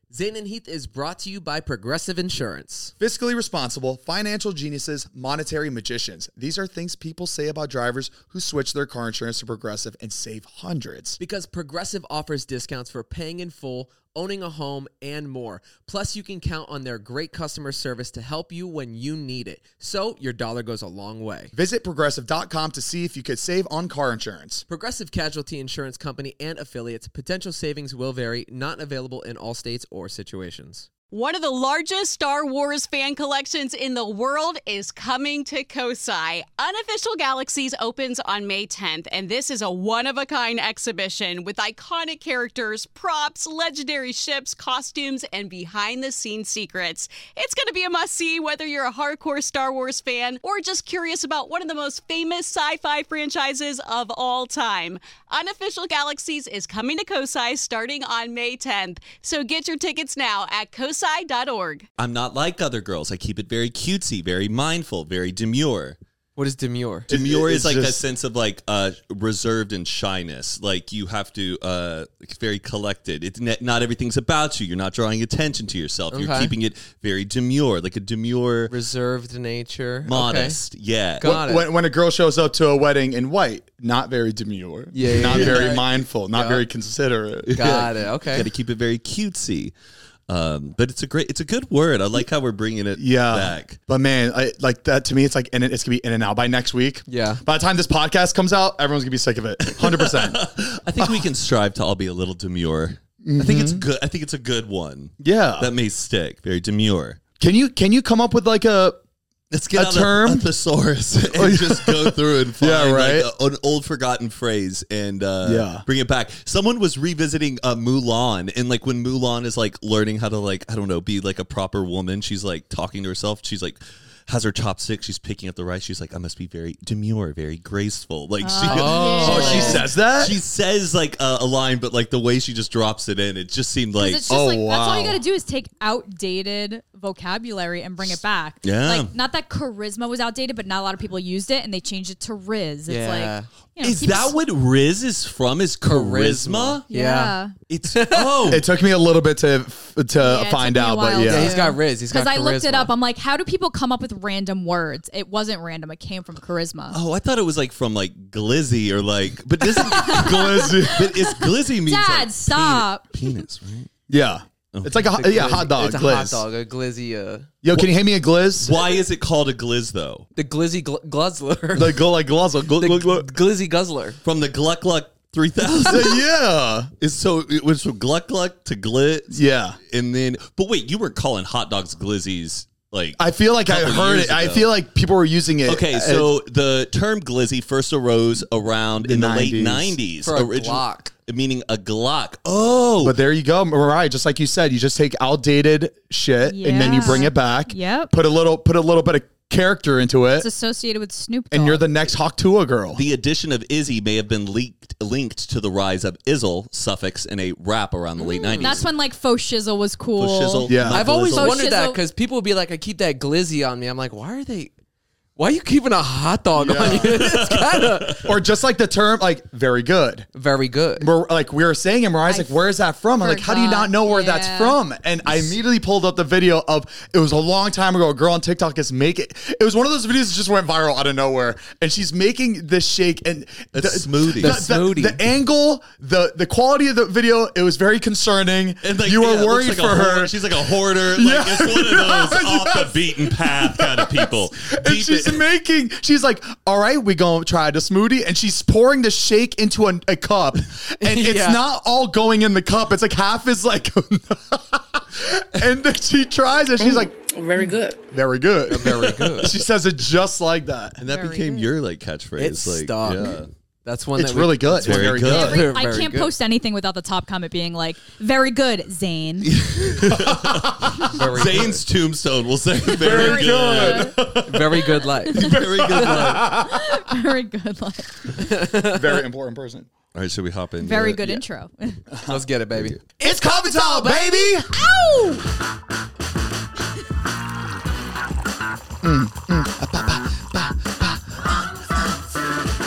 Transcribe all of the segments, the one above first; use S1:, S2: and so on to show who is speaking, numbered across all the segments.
S1: Zane and Heath is brought to you by Progressive Insurance.
S2: Fiscally responsible, financial geniuses, monetary magicians. These are things people say about drivers who switch their car insurance to Progressive and save hundreds.
S1: Because Progressive offers discounts for paying in full, owning a home, and more. Plus, you can count on their great customer service to help you when you need it. So, your dollar goes a long way.
S2: Visit Progressive.com to see if you could save on car insurance.
S1: Progressive Casualty Insurance Company and affiliates. Potential savings will vary. Not available in all states or situations.
S3: One of the largest Star Wars fan collections in the world is coming to Kosai. Unofficial Galaxies opens on May 10th, and this is a one-of-a-kind exhibition with iconic characters, props, legendary ships, costumes, and behind-the-scenes secrets. It's going to be a must-see whether you're a hardcore Star Wars fan or just curious about one of the most famous sci-fi franchises of all time. Unofficial Galaxies is coming to Kosai starting on May 10th, so get your tickets now at kosai.org.
S4: I'm not like other girls. I keep it very cutesy, very mindful, very demure.
S1: What is demure?
S4: Demure is like
S2: just
S4: a sense of like reserved and shyness. Like you have to, it's very collected. It's not everything's about you. You're not drawing attention to yourself.
S1: Okay.
S4: You're keeping it very demure, like a demure,
S1: Reserved nature.
S4: modest. Yeah.
S1: Got it.
S2: When a girl shows up to a wedding in white, not very demure,
S1: Yeah,
S2: not
S1: yeah,
S2: very
S1: yeah.
S2: mindful, not very considerate.
S1: Got it. Okay.
S4: Got to keep it very cutesy. But it's a good word. I like how we're bringing it back.
S2: But man, like that to me, it's like it's gonna be in and out by next week.
S1: Yeah.
S2: By the time this podcast comes out, everyone's gonna be sick of it. 100%.
S4: I think we can strive to all be a little demure. I think it's good. I think it's a good one.
S2: Yeah.
S4: That may stick. Very demure.
S2: Can you come up with like a
S4: Let's get
S2: A
S4: out
S2: term?
S4: a thesaurus and just go through and find
S2: Yeah, right.
S4: like an old forgotten phrase and
S2: Yeah.
S4: bring it back. Someone was revisiting Mulan, and like when Mulan is like learning how to like, I don't know, be like a proper woman, she's like talking to herself. She's like has her chopstick. She's picking up the rice. She's like, I must be very demure, very graceful. Like
S2: she says that?
S4: She says like a line, but like the way she just drops it in, it just seemed like,
S5: It's just that's all you got to do is take outdated vocabulary and bring it back.
S4: Yeah.
S5: Like, not that charisma was outdated, but not a lot of people used it, and they changed it to Riz. It's
S1: Yeah.
S5: like, you know,
S4: is that what Riz is from? Is charisma?
S5: Yeah.
S4: It's
S2: It took me a little bit to
S5: it
S2: find
S5: took me a
S2: out, but
S5: while
S2: yeah.
S1: Yeah, he's got Riz. He's got
S5: Because I looked it
S1: charisma.
S5: up. I'm like, how do people come up with random words? It wasn't random. It came from charisma.
S4: Oh, I thought it was like from like glizzy or like, but doesn't glizzy? But it's glizzy means
S5: Dad,
S4: like
S5: stop.
S4: penis, right?
S2: Yeah. It's like a hot dog.
S1: It's a
S2: glizz.
S1: hot dog, a glizzy.
S2: Yo, can you hand me a glizz?
S4: Why is it called a glizz though?
S1: The glizzy guzzler.
S2: Like go like glazzo.
S1: Glizzy guzzler.
S4: From the Gluck Gluck 3000.
S2: Yeah.
S4: So it was from Gluck Gluck to glizz.
S2: Yeah.
S4: And then, but wait, you were calling hot dogs glizzies like
S2: I feel like I
S4: couple
S2: heard
S4: years
S2: it. I
S4: ago.
S2: feel like people were using it.
S4: Okay, so the term glizzy first arose around in the late 90s.
S1: For a Glock.
S4: Meaning a Glock. Oh.
S2: But there you go, Mariah. Just like you said, you just take outdated shit and then you bring it back.
S5: Yep.
S2: Put a little bit of character into it,
S5: It's associated with Snoop Dogg.
S2: and you're the next Hawktua girl.
S4: The addition of Izzy may have been linked to the rise of Izzle suffix in a rap around the late 90s.
S5: That's when like faux shizzle was cool.
S4: Faux shizzle,
S2: Yeah.
S4: my
S1: I've always
S4: glizzle.
S1: wondered that
S5: shizzle.
S1: because people would be like, I keep that glizzy on me. I'm like, why are you keeping a hot dog on you? It's kind of
S2: Or just like the term, like very good.
S1: very good.
S2: We were saying, and Mariah's like, "Where is that from?" I'm like, "How do you not know where that's
S5: Yeah.
S2: from?" And I immediately pulled up the video of it was a long time ago. A girl on TikTok is making. It was one of those videos that just went viral out of nowhere, and she's making this shake and
S4: A smoothie.
S2: The,
S4: A
S1: smoothie.
S2: the angle, the quality of the video, it was very concerning.
S4: And like,
S2: you
S4: yeah,
S2: were
S4: it looks
S2: worried
S4: like
S2: for
S4: a
S2: her.
S4: hoarder. She's like a hoarder. Like,
S2: Yeah.
S4: it's one of those off
S2: Yes.
S4: the beaten path kind of people.
S2: And she's like, all right, we gonna try the smoothie. And she's pouring the shake into a cup. And it's
S1: Yeah.
S2: not all going in the cup. It's like half is like, and then she tries it. She's like,
S6: Very good.
S2: very good.
S1: Very good.
S2: She says it just like that.
S4: And that
S5: Very
S4: became
S5: good.
S4: your like catchphrase.
S1: It's
S4: like,
S1: stuck.
S4: yeah.
S1: That's one
S2: It's
S1: that
S2: really good. It's
S4: very
S2: very
S4: good.
S2: good.
S5: I
S1: Very
S5: can't
S1: good.
S5: post anything without the top comment being like, very good, Zane.
S4: Zane's tombstone will say very good.
S1: Very good life.
S4: Very good life.
S5: Very good. Like,
S2: Very important person.
S4: All right, should we hop in?
S5: very good intro.
S1: Let's get it, baby.
S2: It's coffee time, baby.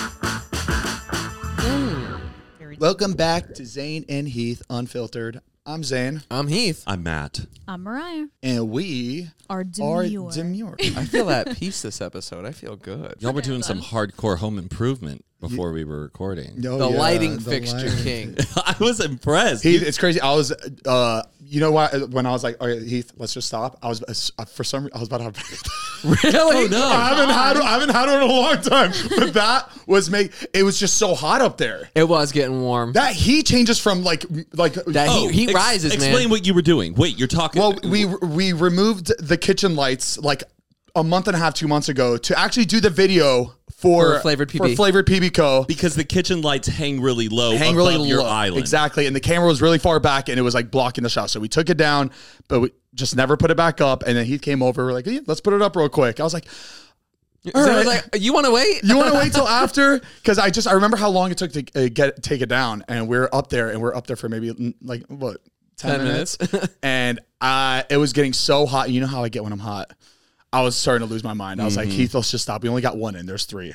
S2: Welcome back to Zane and Heath Unfiltered. I'm Zane.
S1: I'm Heath.
S4: I'm Matt.
S5: I'm Mariah.
S2: And we
S5: Are
S2: are
S5: demure.
S2: demure.
S1: I feel at peace this episode. I feel good.
S4: Y'all were doing some hardcore home improvement before we were recording.
S2: No,
S1: The
S2: yeah,
S1: lighting
S2: the
S1: fixture
S2: lighting.
S1: king.
S4: I was impressed.
S2: Heath, it's crazy. I was, you know what? When I was like, "Okay, Heath, let's just stop." I was, for some reason, I was about to have.
S1: Really?
S4: Oh, no.
S2: I haven't had one in a long time. But that was it was just so hot up there.
S1: It was getting warm.
S2: That heat changes from like.
S1: That heat rises, man.
S4: Explain what you were doing. Wait, you're talking.
S2: Well, we removed the kitchen lights like a month and a half, 2 months ago to actually do the video for
S1: Flavored PB.
S2: For Flavored PB Co.
S4: because the kitchen lights hang really low
S2: Hang
S4: above
S2: really
S4: your
S2: low.
S4: island.
S2: Exactly. And the camera was really far back and it was like blocking the shot. So we took it down, but we just never put it back up. And then he came over. We're like, yeah, let's put it up real quick. I was like, all
S1: So I
S2: right.
S1: was like, you want to wait?
S2: You want to wait till after? Because I remember how long it took to take it down, and we're up there for maybe like what 10 minutes, and it was getting so hot. You know how I get when I'm hot. I was starting to lose my mind. I was like, Heath, let's just stop. We only got one in. There's three.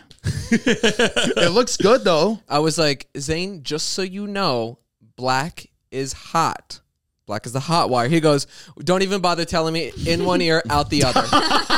S2: It looks good though.
S1: I was like, Zane, just so you know, black is hot. Black is the hot wire. He goes, don't even bother telling me in one ear, out the other.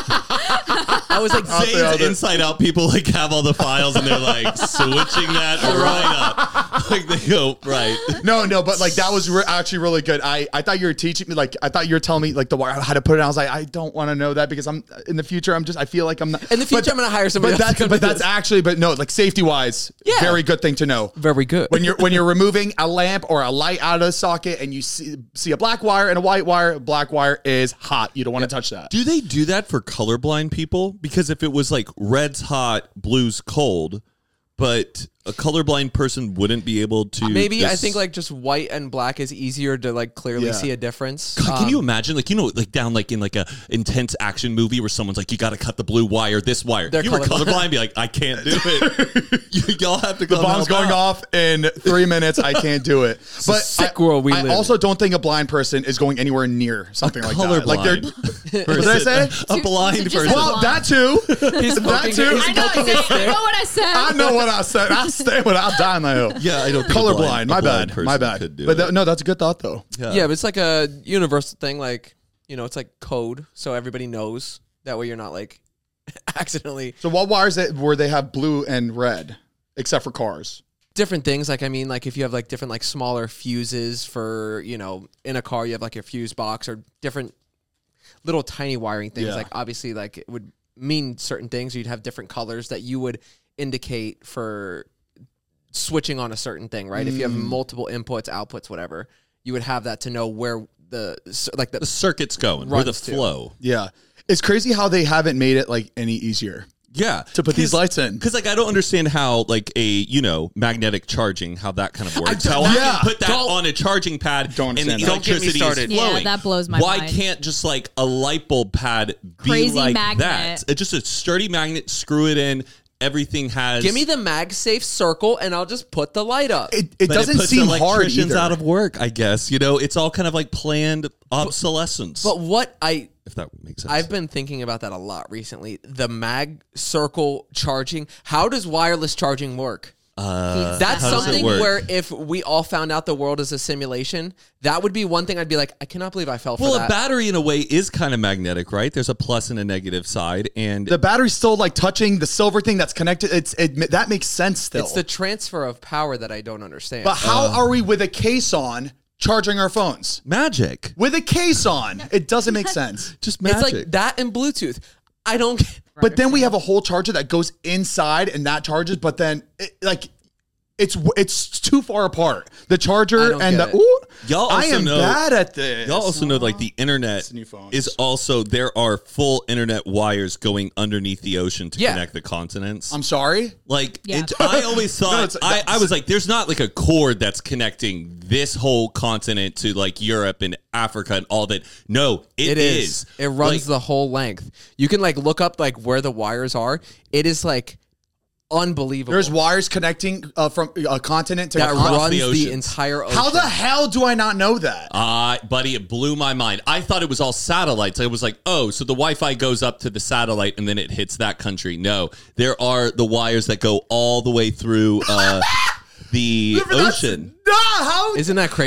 S1: I was like,
S4: Zane's inside out people like have all the files and they're like switching that right up. Like they go, right.
S2: No, but like that was actually really good. I thought you were teaching me, like I thought you were telling me like the wire how to put it. I was like, I don't want to know that because I'm in the future. I feel like I'm not.
S1: in the future, I'm going to hire somebody else to come
S2: But
S1: do
S2: that's
S1: this.
S2: actually, but no, like safety wise,
S1: Yeah.
S2: very good thing to know.
S1: Very good.
S2: When you're removing a lamp or a light out of the socket and you see a black wire and a white wire, black wire is hot. You don't want to touch that.
S4: Do they do that for colorblind people? Because if it was like red's hot, blue's cold, but a colorblind person wouldn't be able to.
S1: Maybe I think like just white and black is easier to like clearly
S2: Yeah.
S1: see a difference.
S4: God, can you imagine, like, you know, like down like in like a intense action movie where someone's like, you got to cut the blue wire, this wire.
S1: They're
S4: You were
S1: colorblind.
S4: colorblind, be like, I can't do it. Y'all have to
S2: The
S4: come
S2: bomb's
S4: help
S2: going
S4: out.
S2: off in 3 minutes. I can't do it. But
S1: sick world we
S2: I
S1: live in.
S2: also don't think a blind person is going anywhere near something like that. Like they're.
S4: Colorblind.
S2: What did I say?
S4: A blind
S5: just
S4: person.
S2: Well, that too.
S1: He's
S2: that
S1: smoking,
S2: too.
S1: he's
S5: I know,
S1: smoking his
S5: I know what I said.
S2: I know what I said. I'll stay with it. I'll die on that hill.
S4: Yeah, I don't think
S2: Colorblind.
S4: a
S2: My
S4: blind
S2: bad.
S4: person
S2: My bad.
S4: could do
S2: But
S4: it.
S2: no, that's a good thought though.
S1: Yeah, but it's like a universal thing. Like, you know, it's like code. So everybody knows. That way you're not like accidentally.
S2: So what wires where they have blue and red, except for cars?
S1: Different things. Like, I mean, like if you have like different like smaller fuses for, you know, in a car, you have like your fuse box or different little tiny wiring things.
S2: Yeah.
S1: Like obviously like it would mean certain things. You'd have different colors that you would indicate for switching on a certain thing, right? If you have multiple inputs, outputs, whatever, you would have that to know where the
S4: circuit's going, where the
S1: Runs to.
S4: flow.
S2: Yeah. It's crazy how they haven't made it like any easier
S4: Yeah.
S2: to put these lights in.
S4: Because, like, I don't understand how, like, magnetic charging, how that kind of works.
S1: don't-
S4: How I
S2: yeah.
S4: can put that on a charging pad
S2: Don't
S4: and the
S2: understand that.
S1: Don't get me
S4: electricity
S1: started.
S4: is
S5: Yeah,
S4: flowing.
S5: that blows my
S4: Why
S5: mind.
S4: can't just, like, a light bulb pad be
S5: Crazy
S4: like
S5: magnet.
S4: that? It's just a sturdy magnet, screw it in. Everything has...
S1: give me the MagSafe circle and I'll just put the light up.
S2: It
S4: But
S2: doesn't
S4: puts
S2: seem hard
S4: electricians
S2: either.
S4: out of work, I guess. You know, it's all kind of like planned obsolescence.
S1: But what
S4: if that makes sense.
S1: I've been thinking about that a lot recently. The mag circle charging. How does wireless charging work? That's
S4: how does it
S1: something
S4: work?
S1: where if we all found out the world is a simulation, that would be one thing I'd be like, I cannot believe I fell for
S4: Well,
S1: that.
S4: a battery in a way is kind of magnetic, right? There's a plus and a negative side, and
S2: The battery's still like touching the silver thing that's connected. That makes sense still.
S1: It's the transfer of power that I don't understand.
S2: But how are we with a case on charging our phones?
S4: magic,
S2: With a case on, it doesn't make sense.
S4: just magic.
S1: it's like that and Bluetooth. I don't get
S2: But then we have a whole charger that goes inside and that charges. But then it's too far apart. The
S1: I
S2: charger
S1: don't
S2: and
S1: get
S2: the
S1: it.
S2: ooh.
S4: Y'all
S2: I
S4: also
S2: am
S4: know-
S2: bad at this.
S4: Y'all also know, like, the internet
S2: new phones.
S4: is also, there are full internet wires going underneath the ocean to
S1: Yeah.
S4: connect the continents.
S2: I'm sorry.
S4: Like,
S5: Yeah.
S4: I always thought,
S2: it's-
S4: I was like, there's not like a cord that's connecting this whole continent to like Europe and Africa and all that. No,
S1: It is. It runs
S4: Like,
S1: the whole length. You can like look up like where the wires are. It is like unbelievable.
S2: There's wires connecting from a continent to
S1: that
S2: a
S4: across
S2: continent.
S1: runs
S4: the
S1: the,
S4: oceans.
S1: entire ocean.
S2: How the hell do I not know that?
S4: Buddy, it blew my mind. I thought it was all satellites. I was like, oh, so the Wi-Fi goes up to the satellite and then it hits that country. No, there are the wires that go all the way through the
S2: That's-
S4: ocean.
S2: Nah, how?
S1: Isn't that crazy?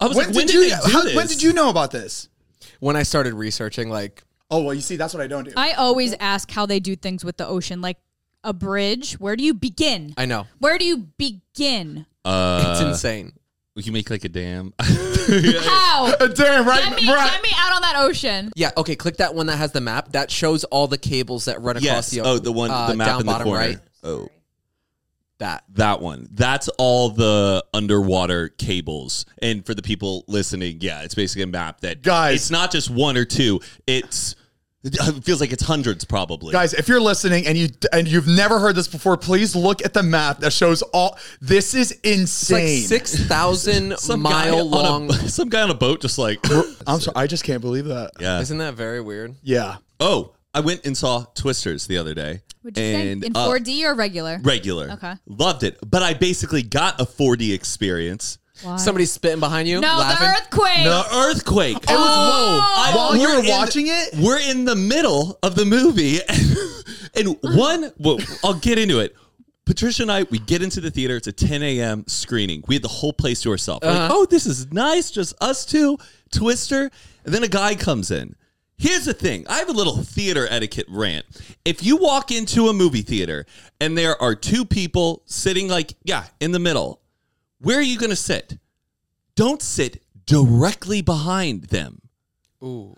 S4: I was like, when did they do this?
S2: When did you know about this?
S1: When I started researching, like,
S2: Oh, well, you see, that's what I don't do.
S5: I always ask how they do things with the ocean, like a bridge. Where do you begin?
S1: I know.
S5: Where do you begin?
S1: It's insane.
S4: We can make like a dam.
S5: How?
S2: Damn, right?
S5: Get me out on that ocean.
S1: Yeah, okay, click that one that has the map. That shows all the cables that run across the
S4: the one, the map
S1: down
S4: in the
S1: bottom
S4: corner.
S1: right.
S4: Oh,
S1: That
S4: one. That's all the underwater cables. And for the people listening, yeah, it's basically a map that
S2: Guys.
S4: It's not just one or two. It feels like it's hundreds, probably.
S2: Guys, if you're listening and you've never heard this before, please look at the map that shows all. This is
S1: it's like
S2: insane.
S1: 6,000
S4: Some guy
S1: mile long.
S4: some guy on a boat, just like
S2: I'm sorry, I just can't believe that.
S4: yeah.
S1: Isn't that very weird?
S2: Yeah.
S4: Oh, I went and saw Twisters the other day.
S5: What'd you think? In 4D or regular?
S4: Regular.
S5: Okay.
S4: Loved it. But I basically got a 4D experience.
S5: Why?
S1: Somebody's spitting behind you.
S5: No,
S1: laughing.
S5: the earthquake.
S4: The earthquake. It
S5: Oh.
S2: While you were watching it?
S4: We're in the middle of the movie. And I'll get into it. Patricia and I, we get into the theater. It's a 10 a.m. screening. We had the whole place to ourselves. We're like, oh, this is nice. Just us two, Twister. And then a guy comes in. Here's the thing. I have a little theater etiquette rant. If you walk into a movie theater and there are two people sitting in the middle, where are you going to sit? Don't sit directly behind them.
S1: Ooh.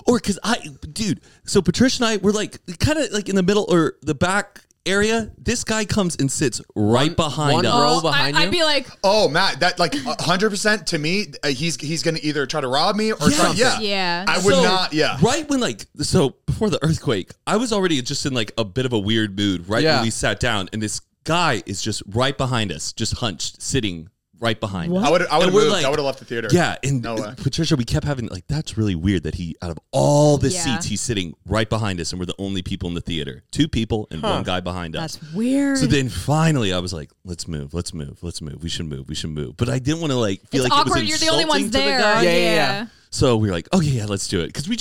S4: So Patricia and I were kind of in the middle or the back area. This guy comes and sits right behind
S1: one
S4: us.
S1: row behind you.
S5: I'd be like,
S2: Oh, Matt, that 100% to me, he's going to either try to rob me or try.
S5: Yeah.
S2: I would not. Yeah.
S4: Right when before the earthquake, I was already just in a bit of a weird mood. Right when we sat down, and this guy is just right behind us, just hunched, sitting right behind us.
S2: I would have
S4: And we're
S2: moved. I would have left the theater.
S4: Yeah, and
S2: No way.
S4: Patricia, we kept having that's really weird that he, out of all the
S5: Yeah.
S4: seats, he's sitting right behind us, and we're the only people in the theater. Two people and one guy behind us.
S5: that's weird.
S4: So then finally, I was like, "Let's move. We should move." But I didn't want to feel
S5: it's
S4: like
S5: awkward.
S4: it was
S5: You're the only
S4: insulting
S5: ones
S4: to the
S5: there.
S4: guy.
S1: Yeah.
S4: So we were like, "Okay, yeah, let's do it." Because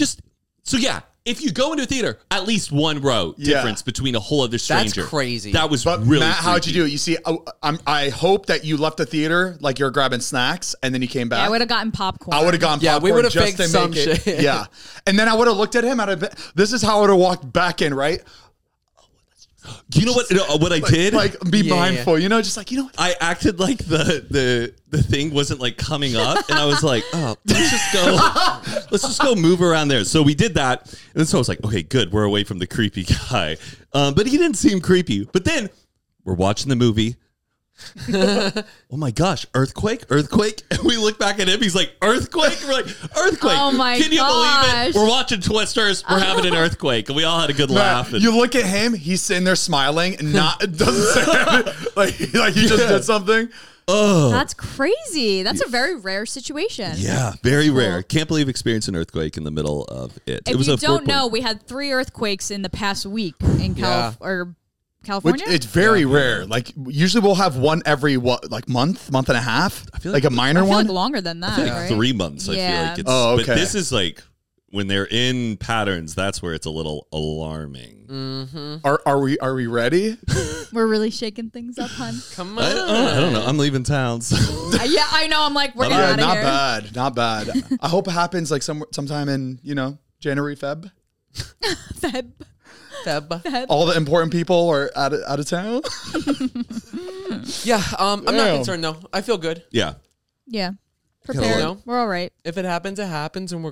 S4: if you go into a theater, at least one row difference between a whole other stranger.
S1: That's crazy.
S4: That was
S2: But
S4: really
S2: Matt, how'd you
S4: freaky.
S2: do it? You see, I hope that you left the theater like you're grabbing snacks and then you came back.
S5: I would have gotten popcorn.
S2: I would have gone.
S1: Yeah, we
S2: popcorn
S1: would've
S2: just
S1: faked
S2: to
S1: some
S2: make it.
S1: shit.
S2: Yeah, and then I would have looked at him. This is how I would have walked back in. Right?
S4: You know what I did?
S2: Be
S1: Yeah.
S2: mindful. Just what?
S4: I acted like the thing wasn't coming up, and I was like, "Oh, let's just go move around there." So we did that, and so I was like, "Okay, good, we're away from the creepy guy." But he didn't seem creepy. But then we're watching the movie. Oh my gosh, earthquake! And we look back at him. He's like, "Earthquake!" We're like, "Earthquake!"
S5: Oh my
S4: Can you believe
S5: gosh.
S4: it? We're watching Twisters. We're having an earthquake, and we all had a good laugh. And
S2: You look at him. He's sitting there smiling, and doesn't say anything. like he just did something.
S5: That's crazy. That's a very rare situation.
S4: yeah, very rare. Can't believe we experienced an earthquake in the middle of it.
S5: If
S4: it was
S5: you
S4: a
S5: don't
S4: 4.0.
S5: know, we had 3 earthquakes in the past week in
S2: Which
S5: California.
S2: it's very rare. Usually we'll have one every month and a half. I
S4: feel
S2: like a minor
S5: I feel
S2: one.
S5: like longer than that, right?
S4: 3 months. I feel
S5: Yeah.
S4: like it's.
S2: Oh, okay.
S4: But this is when they're in patterns. That's where it's a little alarming.
S2: Are we ready?
S5: We're really shaking things up, hun.
S1: Come on.
S4: I don't know. I'm leaving town. So.
S5: Yeah, I know. I'm like, we're getting out of
S2: not
S5: here.
S2: bad. Not bad. I hope it happens sometime in January, Feb.
S5: Feb.
S2: All the important people are out of town.
S1: Yeah, I'm not
S2: Damn.
S1: concerned though. I feel good.
S4: Yeah.
S5: Yeah. Prepared.
S1: know.
S5: We're all right.
S1: If it happens, it happens, and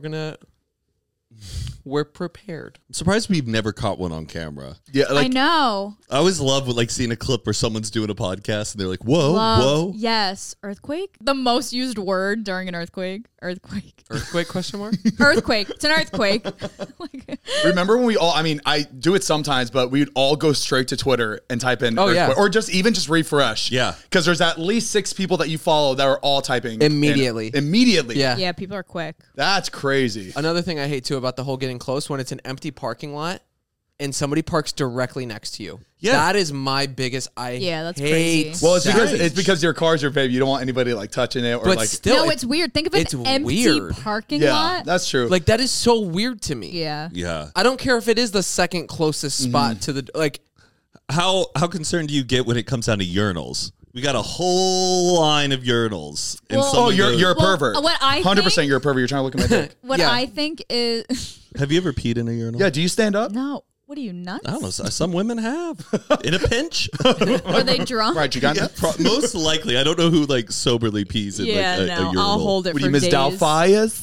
S1: we're prepared.
S4: I'm surprised we've never caught one on camera.
S2: Yeah,
S5: I know.
S4: I always love seeing a clip where someone's doing a podcast and they're like, "Whoa,
S5: Love.
S4: whoa."
S5: Yes. Earthquake. The most used word during an earthquake. Earthquake.
S1: Earthquake? Question mark.
S5: Earthquake. It's an earthquake.
S2: Remember when we all? I mean, I do it sometimes, but we'd all go straight to Twitter and type in,
S1: Oh, yeah.
S2: or just refresh.
S4: Yeah.
S2: because there's at least 6 people that you follow that are all typing
S1: Immediately.
S2: Immediately.
S1: Yeah.
S5: Yeah, people are quick.
S2: That's crazy.
S1: Another thing I hate too about the whole getting close when it's an empty parking lot and somebody parks directly next to you.
S4: Yeah.
S1: That is my biggest.
S5: Yeah, that's
S1: hate
S5: crazy.
S2: Well, it's
S1: that.
S2: because your car's your baby. You don't want anybody touching it or
S1: But
S2: like.
S1: still,
S5: No, it's weird. Think of an
S1: it's
S5: empty
S1: weird.
S5: parking
S2: Yeah,
S5: lot.
S2: that's true.
S1: like that is so weird to me.
S5: Yeah.
S4: Yeah.
S1: I don't care if it is the second closest spot to the
S4: How concerned do you get when it comes down to urinals? We got a whole line of urinals. And
S5: Well-
S4: someone
S2: Oh, you're a
S5: Well,
S2: pervert.
S5: what I
S2: 100%
S5: think-
S2: you're a pervert. You're trying to look at my dick.
S5: What
S1: Yeah.
S5: I think is
S4: Have you ever peed in a urinal?
S2: Yeah, do you stand up?
S5: no. What are you nuts?
S4: I don't know. Some women have. In a pinch.
S5: Were they drunk?
S2: Right, you got
S4: Yeah, most likely. I don't know who like soberly pees in
S5: Yeah,
S4: like a
S5: no.
S4: urinal.
S5: I'll hold it
S2: What
S5: for
S2: do you Miss
S5: days.
S2: Doubtfires?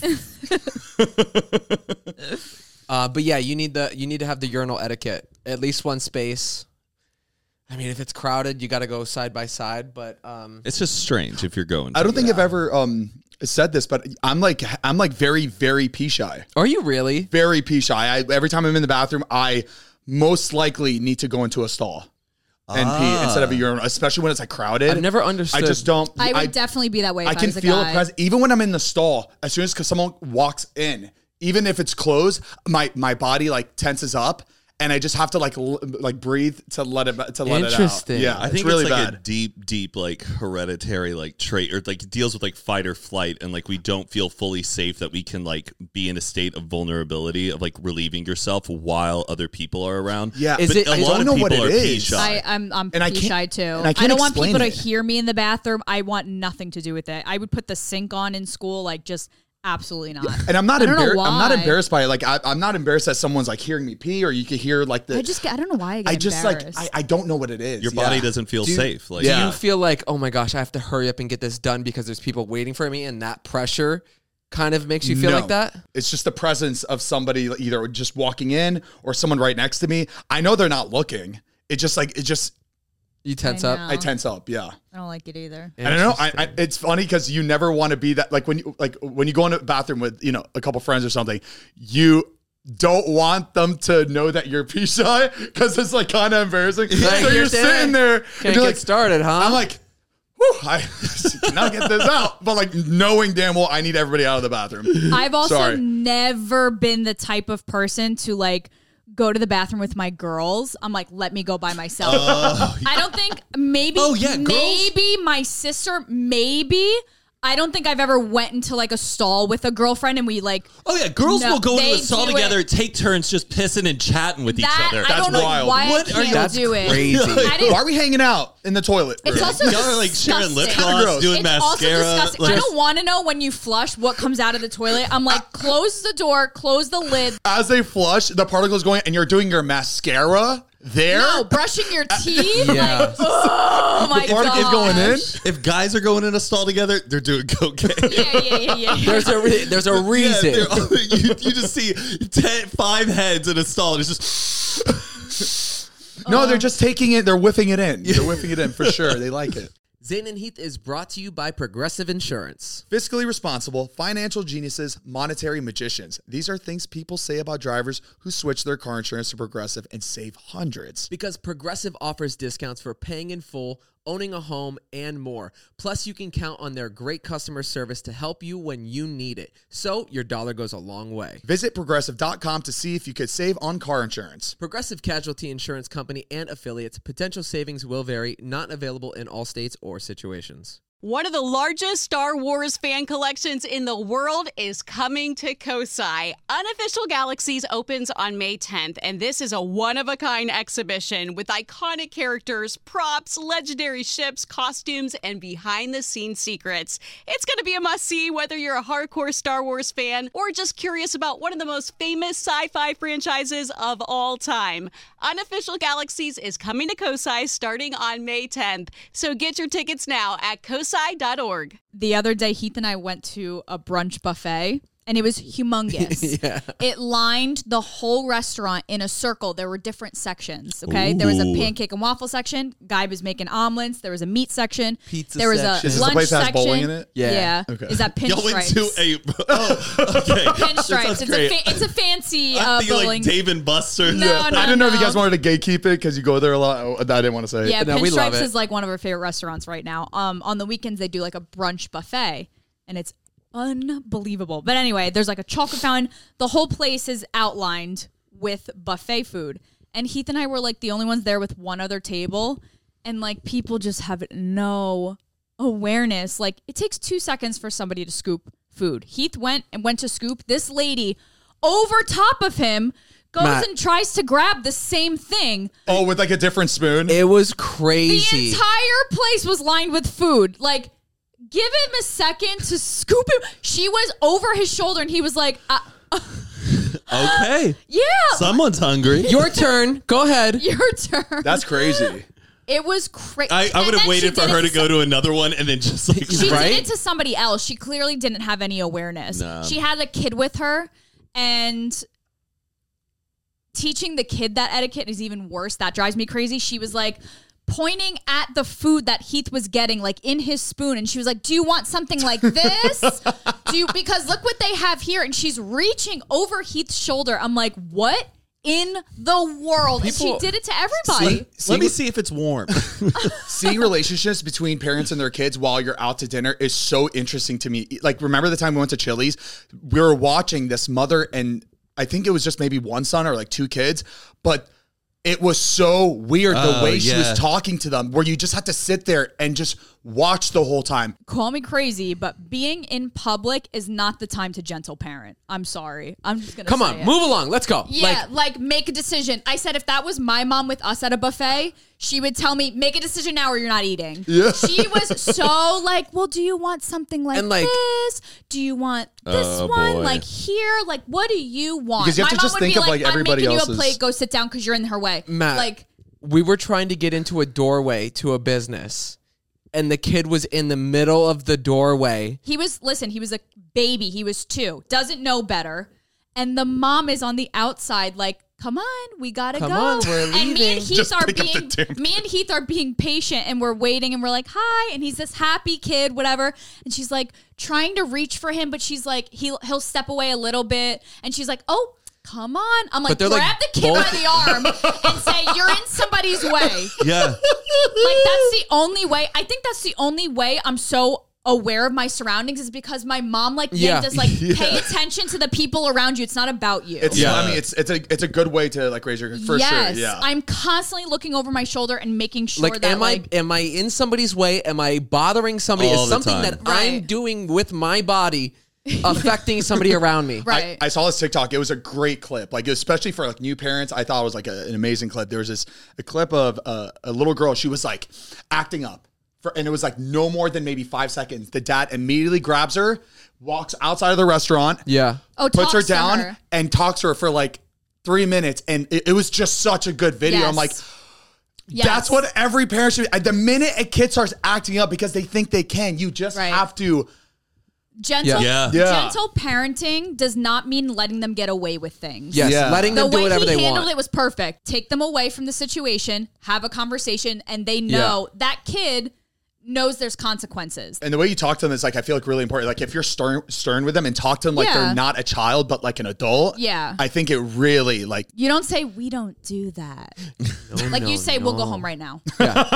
S1: But yeah, you need to have the urinal etiquette. At least one space. I mean, if it's crowded, you got to go side by side. But
S4: It's just strange if you're going.
S2: I don't
S4: to.
S2: think I've ever said this, but I'm like very, very pee shy.
S1: are you really?
S2: Very pee shy. Every time I'm in the bathroom, I most likely need to go into a stall and pee instead of a urinal, especially when it's like crowded.
S1: I've never understood.
S2: I just don't.
S5: I would definitely be that way if
S2: I
S5: I
S2: can
S5: was a
S2: feel
S5: guy.
S2: a presence even when I'm in the stall. As soon as someone walks in, even if it's closed, my body like tenses up, and I just have to like breathe to let it let it out.
S1: Interesting.
S2: Yeah,
S4: I think
S2: it's really
S4: it's like
S2: bad.
S4: a deep like hereditary like trait, or like it deals with like fight or flight, and like we don't feel fully safe that we can like be in a state of vulnerability of like relieving yourself while other people are around.
S2: Yeah.
S1: Is
S4: But
S1: it-
S4: a
S1: I
S4: lot
S2: don't
S4: of
S2: know
S4: people
S2: what it
S4: are pee
S2: is.
S4: shy.
S5: I'm
S2: And I
S5: pee
S2: can't-
S5: shy too.
S2: and I
S5: I
S2: can't
S5: don't want
S2: explain
S5: people to
S2: it.
S5: hear me in the bathroom. I want nothing to do with it. I would put the sink on in school, like just absolutely not.
S2: And I'm not
S5: I don't know
S2: embarrassed. I'm not
S5: why.
S2: embarrassed by it. Like I'm not embarrassed that someone's like hearing me pee, or you could hear like the.
S5: I don't know why I get
S2: I just like
S5: embarrassed.
S2: I don't know what it is.
S4: Your body
S2: Yeah.
S4: doesn't feel safe. Like
S1: Do
S2: Yeah.
S1: you feel like, oh my gosh, I have to hurry up and get this done because there's people waiting for me, and that pressure kind of makes you feel
S2: No.
S1: like that?
S2: It's just the presence of somebody either just walking in or someone right next to me. I know they're not looking. It just
S1: You tense
S5: I
S1: up.
S5: know.
S2: I tense up. Yeah.
S5: I don't like it either.
S2: I don't know. It's funny because you never want to be that. Like when you go in a bathroom with a couple friends or something, you don't want them to know that you're pee shy because it's like kind of embarrassing.
S1: Like,
S2: so you're sitting there and
S1: Can't
S2: you're
S1: get
S2: like,
S1: started, huh?
S2: I'm like, whew, I cannot get this out. But like knowing damn well I need everybody out of the bathroom.
S5: I've also
S2: Sorry.
S5: never been the type of person to like go to the bathroom with my girls. I'm like, let me go by myself. I don't think maybe maybe my sister, maybe. I don't think I've ever went into like a stall with a girlfriend and we like
S4: oh yeah, girls
S5: No,
S4: will go into
S5: they
S4: a stall
S5: do
S4: together,
S5: it.
S4: take turns just pissing and chatting with each
S5: that.
S4: other.
S5: I don't know
S2: wild.
S5: why
S4: What
S5: I
S4: are
S5: can't
S4: you-
S1: That's
S5: do it.
S1: crazy.
S5: I didn't-
S2: Why are we hanging out in the toilet?
S5: It's also
S4: Y'all are like sharing lip
S5: disgusting.
S4: gloss,
S2: gross.
S4: doing
S5: It's also
S4: mascara.
S5: disgusting.
S4: like-
S5: I don't want to know when you flush what comes out of the toilet. I'm like, close the door, close the lid.
S2: As they flush, the particle's going, and you're doing your mascara there.
S5: No, brushing your teeth.
S1: Yeah.
S5: Like, oh my god.
S2: Particle's going in.
S4: if guys are going in a stall together, they're doing cocaine.
S5: Yeah.
S1: There's a
S4: Yeah,
S1: reason.
S4: you just see 5 heads in a stall, and it's just
S2: No, they're just taking it. They're whiffing it in. They're whiffing it in for sure. They like it.
S1: Zane and Heath is brought to you by Progressive Insurance.
S2: Fiscally responsible, financial geniuses, monetary magicians. These are things people say about drivers who switch their car insurance to Progressive and save hundreds.
S1: Because Progressive offers discounts for paying in full, owning a home, and more. Plus, you can count on their great customer service to help you when you need it. So your dollar goes a long way.
S2: Visit progressive.com to see if you could save on car insurance.
S1: Progressive Casualty Insurance Company and affiliates. Potential savings will vary. Not available in all states or situations.
S3: One of the largest Star Wars fan collections in the world is coming to Kosai. Unofficial Galaxies opens on May 10th, and this is a one-of-a-kind exhibition with iconic characters, props, legendary ships, costumes, and behind-the-scenes secrets. It's going to be a must-see whether you're a hardcore Star Wars fan or just curious about one of the most famous sci-fi franchises of all time. Unofficial Galaxies is coming to Kosai starting on May 10th, so get your tickets now at kosai.org.
S5: The other day, Heath and I went to a brunch buffet, and it was humongous.
S1: Yeah.
S5: It lined the whole restaurant in a circle. There were different sections, okay? There was a
S4: Ooh.
S5: pancake and waffle section. Guy was making omelets. There was a meat section.
S1: Pizza
S5: there was
S1: section.
S5: a
S2: Is this the
S5: lunch
S2: place that has
S5: section.
S2: bowling in it?
S1: Yeah.
S2: Okay.
S5: Is that
S4: y'all went to
S5: pinstripes?
S4: okay.
S5: Pinstripes.
S4: That sounds
S5: It's a fancy
S4: I'm thinking
S5: bowling.
S4: like Dave and Buster's.
S5: No,
S2: I didn't know if you guys wanted to gatekeep it because you go there a lot. Oh, I didn't want to say.
S5: Yeah,
S1: No, we love
S5: Pinstripes
S1: it.
S5: is like one of our favorite restaurants right now. On the weekends, they do like a brunch buffet, and it's unbelievable. But anyway, there's like a chocolate fountain. The whole place is outlined with buffet food. And Heath and I were like the only ones there with one other table. And like people just have no awareness. Like it takes 2 seconds for somebody to scoop food. Heath went to scoop. This lady over top of him goes
S1: Matt.
S5: and tries to grab the same thing.
S2: Oh, with like a different spoon.
S1: It was
S5: The
S1: crazy.
S5: entire place was lined with food. Like, give him a second to scoop him. She was over his shoulder, and he was like,
S4: Okay.
S5: yeah.
S4: Someone's hungry.
S1: Your turn. Go ahead.
S5: Your turn.
S2: That's crazy.
S5: It was crazy.
S4: I would have waited for her to go to another one and then just like
S5: She
S1: Right?
S5: did it to somebody else. She clearly didn't have any awareness.
S4: No.
S5: She had a kid with her, and teaching the kid that etiquette is even worse. That drives me crazy. She was like pointing at the food that Heath was getting, like in his spoon, and she was like, "Do you want something like this? Because look what they have here." And she's reaching over Heath's shoulder. I'm like, what in the world? And she
S1: People-
S5: did it to everybody.
S4: let me see if it's warm.
S2: Seeing relationships between parents and their kids while you're out to dinner is so interesting to me. Like, remember the time we went to Chili's? We were watching this mother, and I think it was just maybe one son or like two kids, but it was so weird the way she was talking to them, where you just had to sit there and just watch the whole time.
S5: Call me crazy, but being in public is not the time to gentle parent. I'm sorry. I'm just going to
S1: Come
S5: say
S1: on,
S5: it.
S1: move along. Let's go.
S5: Yeah, like make a decision. I said if that was my mom with us at a buffet, she would tell me, make a decision now or you're not eating. Yeah. She was so like, well, do you want something like,
S1: And, like-
S5: this? Do you want this
S4: Oh,
S5: one?
S4: boy.
S5: Like here? Like, what do you want?
S2: Because you have
S5: my
S2: to
S5: mom
S2: just
S5: would
S2: think
S5: be
S2: of, like, everybody
S5: I'm making
S2: else's-
S5: you a plate, go sit down because you're in her way.
S1: Matt,
S5: Like,
S1: we were trying to get into a doorway to a business, and the kid was in the middle of the doorway.
S5: he was a baby. He was 2, doesn't know better. And the mom is on the outside like, come on, we gotta
S1: Come
S5: go.
S1: on, we're
S5: And me and
S1: leaving.
S5: Heath
S2: Just
S5: are
S2: pick up the
S5: being
S2: damn
S5: me and Heath are being patient, and we're waiting, and we're like, hi, and he's this happy kid, whatever. And she's like trying to reach for him, but she's like, he'll step away a little bit, and she's like, oh, come on. I'm like,
S1: But they're
S5: grab
S1: like
S5: the kid
S1: both-
S5: by the arm and say, you're in somebody's way.
S4: Yeah.
S5: Like, that's the only way. I think that's the only way I'm so aware of my surroundings, is because my mom like
S1: Yeah.
S5: yanked us like, pay attention to the people around you. It's not about you.
S2: It's,
S4: Yeah.
S2: I mean, it's a good way to like raise your for
S5: Yes,
S2: sure. Yeah.
S5: I'm constantly looking over my shoulder and making sure
S1: Like,
S5: that
S1: am I in somebody's way? Am I bothering somebody?
S4: All
S1: Is
S4: the
S1: something
S4: time.
S1: that
S5: Right.
S1: I'm doing with my body affecting somebody around me?
S5: right.
S2: I saw this TikTok. It was a great clip, like especially for like new parents. I thought it was like an amazing clip. There was a clip of a little girl. She was like acting up, and it was like no more than maybe 5 seconds. The dad immediately grabs her, walks outside of the restaurant,
S1: Yeah.
S2: puts her
S5: talks to
S2: down,
S5: her.
S2: and talks to her for like 3 minutes. And it was just such a good video.
S5: Yes.
S2: I'm like,
S5: Yes.
S2: that's what every parent should. The minute a kid starts acting up because they think they can, you just
S5: Right.
S2: have to.
S5: Gentle,
S4: Yeah.
S2: Yeah.
S5: gentle parenting does not mean letting them get away with things.
S1: Yes.
S2: Yeah.
S1: Letting
S5: The
S1: them do
S5: way
S1: whatever
S5: he
S1: they
S5: handled
S1: want.
S5: it was perfect. Take them away from the situation, have a conversation, and they know that kid knows there's consequences.
S2: And the way you talk to them is like, I feel like really important. Like if you're stern with them and talk to them like
S5: Yeah.
S2: they're not a child, but like an adult.
S5: Yeah.
S2: I think it really like,
S5: You don't say, we don't do that. Like you say, we'll go home right now.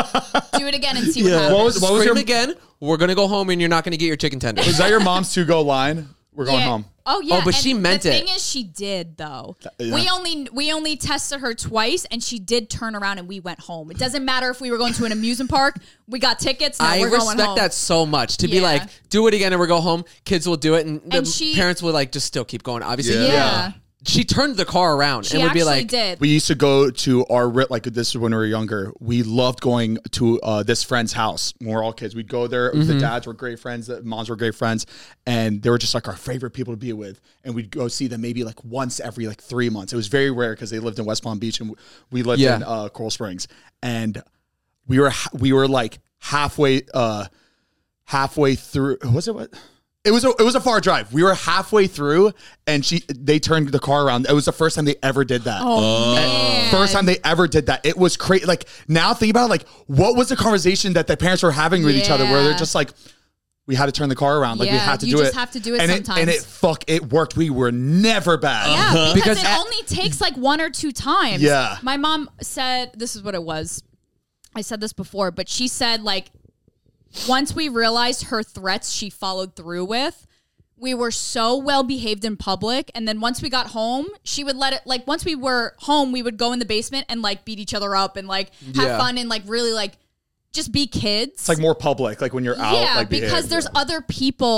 S5: Do it again and see what happens.
S2: what was
S1: Scream
S2: your,
S1: again. We're gonna go home, and you're not gonna get your chicken tenders.
S2: was that your mom's to-go line? We're going
S5: Yeah.
S2: home.
S5: Oh yeah.
S1: Oh, but
S5: and
S1: she meant
S5: the
S1: it.
S5: thing is, she did though.
S2: Yeah.
S5: We only tested her twice, and she did turn around, and we went home. It doesn't matter if we were going to an amusement park. We got tickets. Now
S1: I
S5: we're going
S1: respect
S5: home.
S1: that so much. To be
S5: Yeah.
S1: like, do it again and we'll go home. Kids will do it, and the
S5: And she-
S1: parents will like just still keep going. Obviously,
S5: Yeah.
S1: She turned the car around
S5: She
S1: and would be
S5: actually
S1: like,
S5: did.
S2: We used to go to our, like this is when we were younger. We loved going to this friend's house when we were all kids. We'd go there. The dads were great friends. The moms were great friends. And they were just like our favorite people to be with. And we'd go see them maybe like once every like 3 months. It was very rare because they lived in West Palm Beach and we lived
S1: Yeah.
S2: in Coral Springs. And we were like halfway through. Was it what? It was a far drive. We were halfway through, and they turned the car around. It was the first time they ever did that.
S5: Oh, man.
S2: First time they ever did that. It was crazy. Like now, think about it, like what was the conversation that the parents were having with each other, where they're
S5: Yeah.
S2: just like, we had to turn the car around. Like we
S5: Yeah,
S2: had to
S5: you
S2: do it.
S5: just have to do it
S2: and
S5: sometimes.
S2: it worked. We were never bad.
S5: Yeah, because
S1: Because
S5: it only takes like 1 or 2 times.
S2: Yeah.
S5: My mom said, this is what it was. I said this before, but she said like, once we realized her threats she followed through with, we were so well behaved in public. And then once we got home, she would let it, like once we were home, we would go in the basement and like beat each other up and like have
S1: Yeah.
S5: fun and like really like just be kids.
S2: It's like more public, like when you're out.
S5: Yeah,
S2: like
S5: because
S2: behaved.
S5: there's other people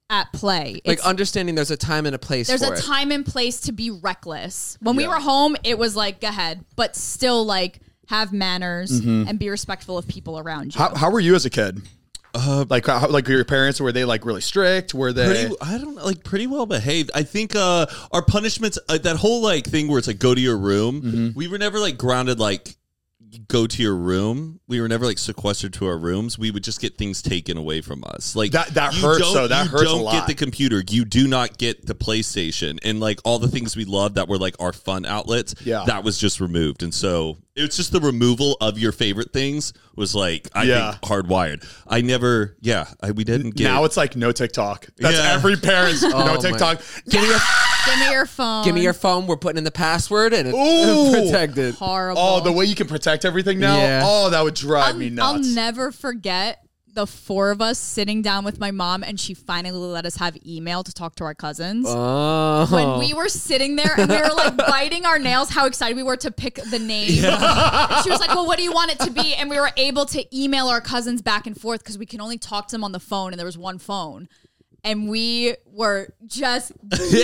S5: at play.
S1: Like
S5: It's-
S1: understanding there's a time and a place
S5: there's
S1: for
S5: a
S1: it.
S5: time and place to be reckless. When we were home, it was like, go ahead, but still like have manners and be respectful of people around you.
S2: How were you as a kid? Like your parents, were they like really strict? Were they?
S4: Pretty well behaved. I think our punishments, that whole like thing where it's like go to your room. We were never like grounded like go to your room. We were never like sequestered to our rooms. We would just get things taken away from us. Like
S2: That hurts, though. That hurts a lot.
S4: You don't get the computer. You do not get the PlayStation, and like all the things we loved that were like our fun outlets.
S2: Yeah.
S4: That was just removed, and so it's just the removal of your favorite things was like I think hardwired. I never. Yeah, we didn't get.
S2: Now it's like no TikTok. That's
S4: Yeah.
S2: every parent's no
S1: my-
S2: TikTok.
S1: Give me your
S5: Give me your phone.
S1: Give me your phone. We're putting in the password and it's
S2: Ooh.
S1: protected.
S5: Horrible.
S2: Oh, the way you can protect everything now.
S1: Yeah.
S2: Oh, that would drive me
S5: I'll
S2: nuts.
S5: never forget the four of us sitting down with my mom, and she finally let us have email to talk to our cousins.
S1: Oh.
S5: When we were sitting there and we were like biting our nails, how excited we were to pick the name. And she was like, well, what do you want it to be? And we were able to email our cousins back and forth because we can only talk to them on the phone, and there was one phone. And we were just, we're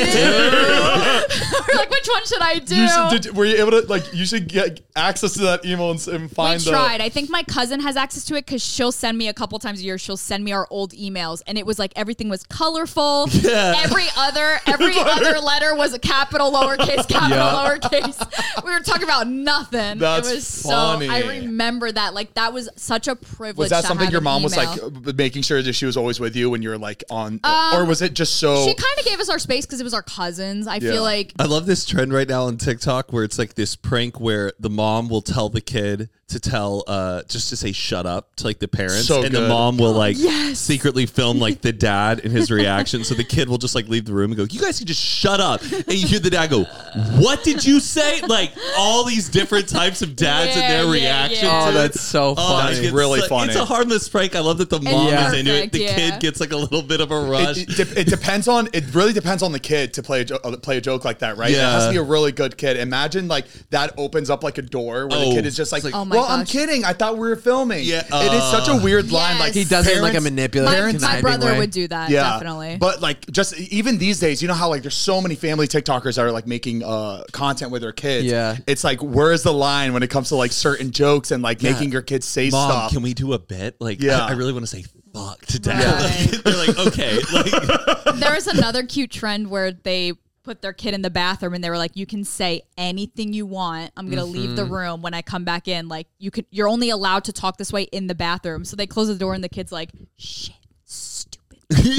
S5: like, which one should I do?
S2: Were you able to you should get access to that email and find
S5: We tried. I think my cousin has access to it because she'll send me a couple times a year. She'll send me our old emails, and it was like everything was colorful.
S4: Yeah.
S5: Every other letter was a capital, lowercase, capital, lowercase. We were talking about nothing.
S2: That's
S5: it was
S2: funny.
S5: so. I remember that. Like that was such a privilege.
S2: Was that
S5: to
S2: something
S5: have
S2: your
S5: an
S2: mom was
S5: email.
S2: like making sure that she was always with you when you were like on, or was it just so?
S5: She kind of gave us our space because it was our cousins. I feel like
S4: I love this trend right now on TikTok where it's like this prank where the mom will tell the kid to tell just to say shut up to like the parents,
S2: So
S4: and the
S2: good.
S4: mom will like secretly film like the dad and his reaction, so the kid will just like leave the room and go, you guys can just shut up, and you hear the dad go, what did you say? Like all these different types of dads and their reaction
S5: yeah.
S1: Oh,
S4: to
S1: that's
S4: it.
S1: so funny.
S4: it's
S2: really funny.
S4: It's a harmless prank. I love that the mom
S1: Yeah.
S4: is into it.
S5: Perfect,
S4: The
S5: yeah.
S4: kid gets like a little bit of a rush.
S2: It depends on. It really depends on the kid to play a joke like that, right?
S4: Yeah.
S2: It has to be a really good kid. Imagine like that opens up like a door where the
S4: Oh,
S2: kid is just like,
S4: it's like,
S5: oh my
S2: "Well, I'm
S5: gosh.
S2: kidding. I thought we were filming."
S4: Yeah,
S2: it is such a weird line. Like
S1: He does it in like a
S2: parents-
S1: manipulative,
S5: my
S1: conniving
S5: brother
S1: way.
S5: would do that.
S2: Yeah,
S5: Definitely.
S2: But like, just even these days, you know how like there's so many family TikTokers that are like making content with their kids.
S1: Yeah.
S2: It's like, where's the line when it comes to like certain jokes and like making your kids say
S4: Mom,
S2: stuff?
S4: can we do a bit? Like,
S2: Yeah.
S4: I really want to say fuck to dad.
S5: Right.
S4: Like, they're like, okay. Like,
S5: There was another cute trend where they put their kid in the bathroom and they were like, you can say anything you want. I'm gonna leave the room. When I come back in, like you're only allowed to talk this way in the bathroom. So they close the door and the kid's like, shit, stupid.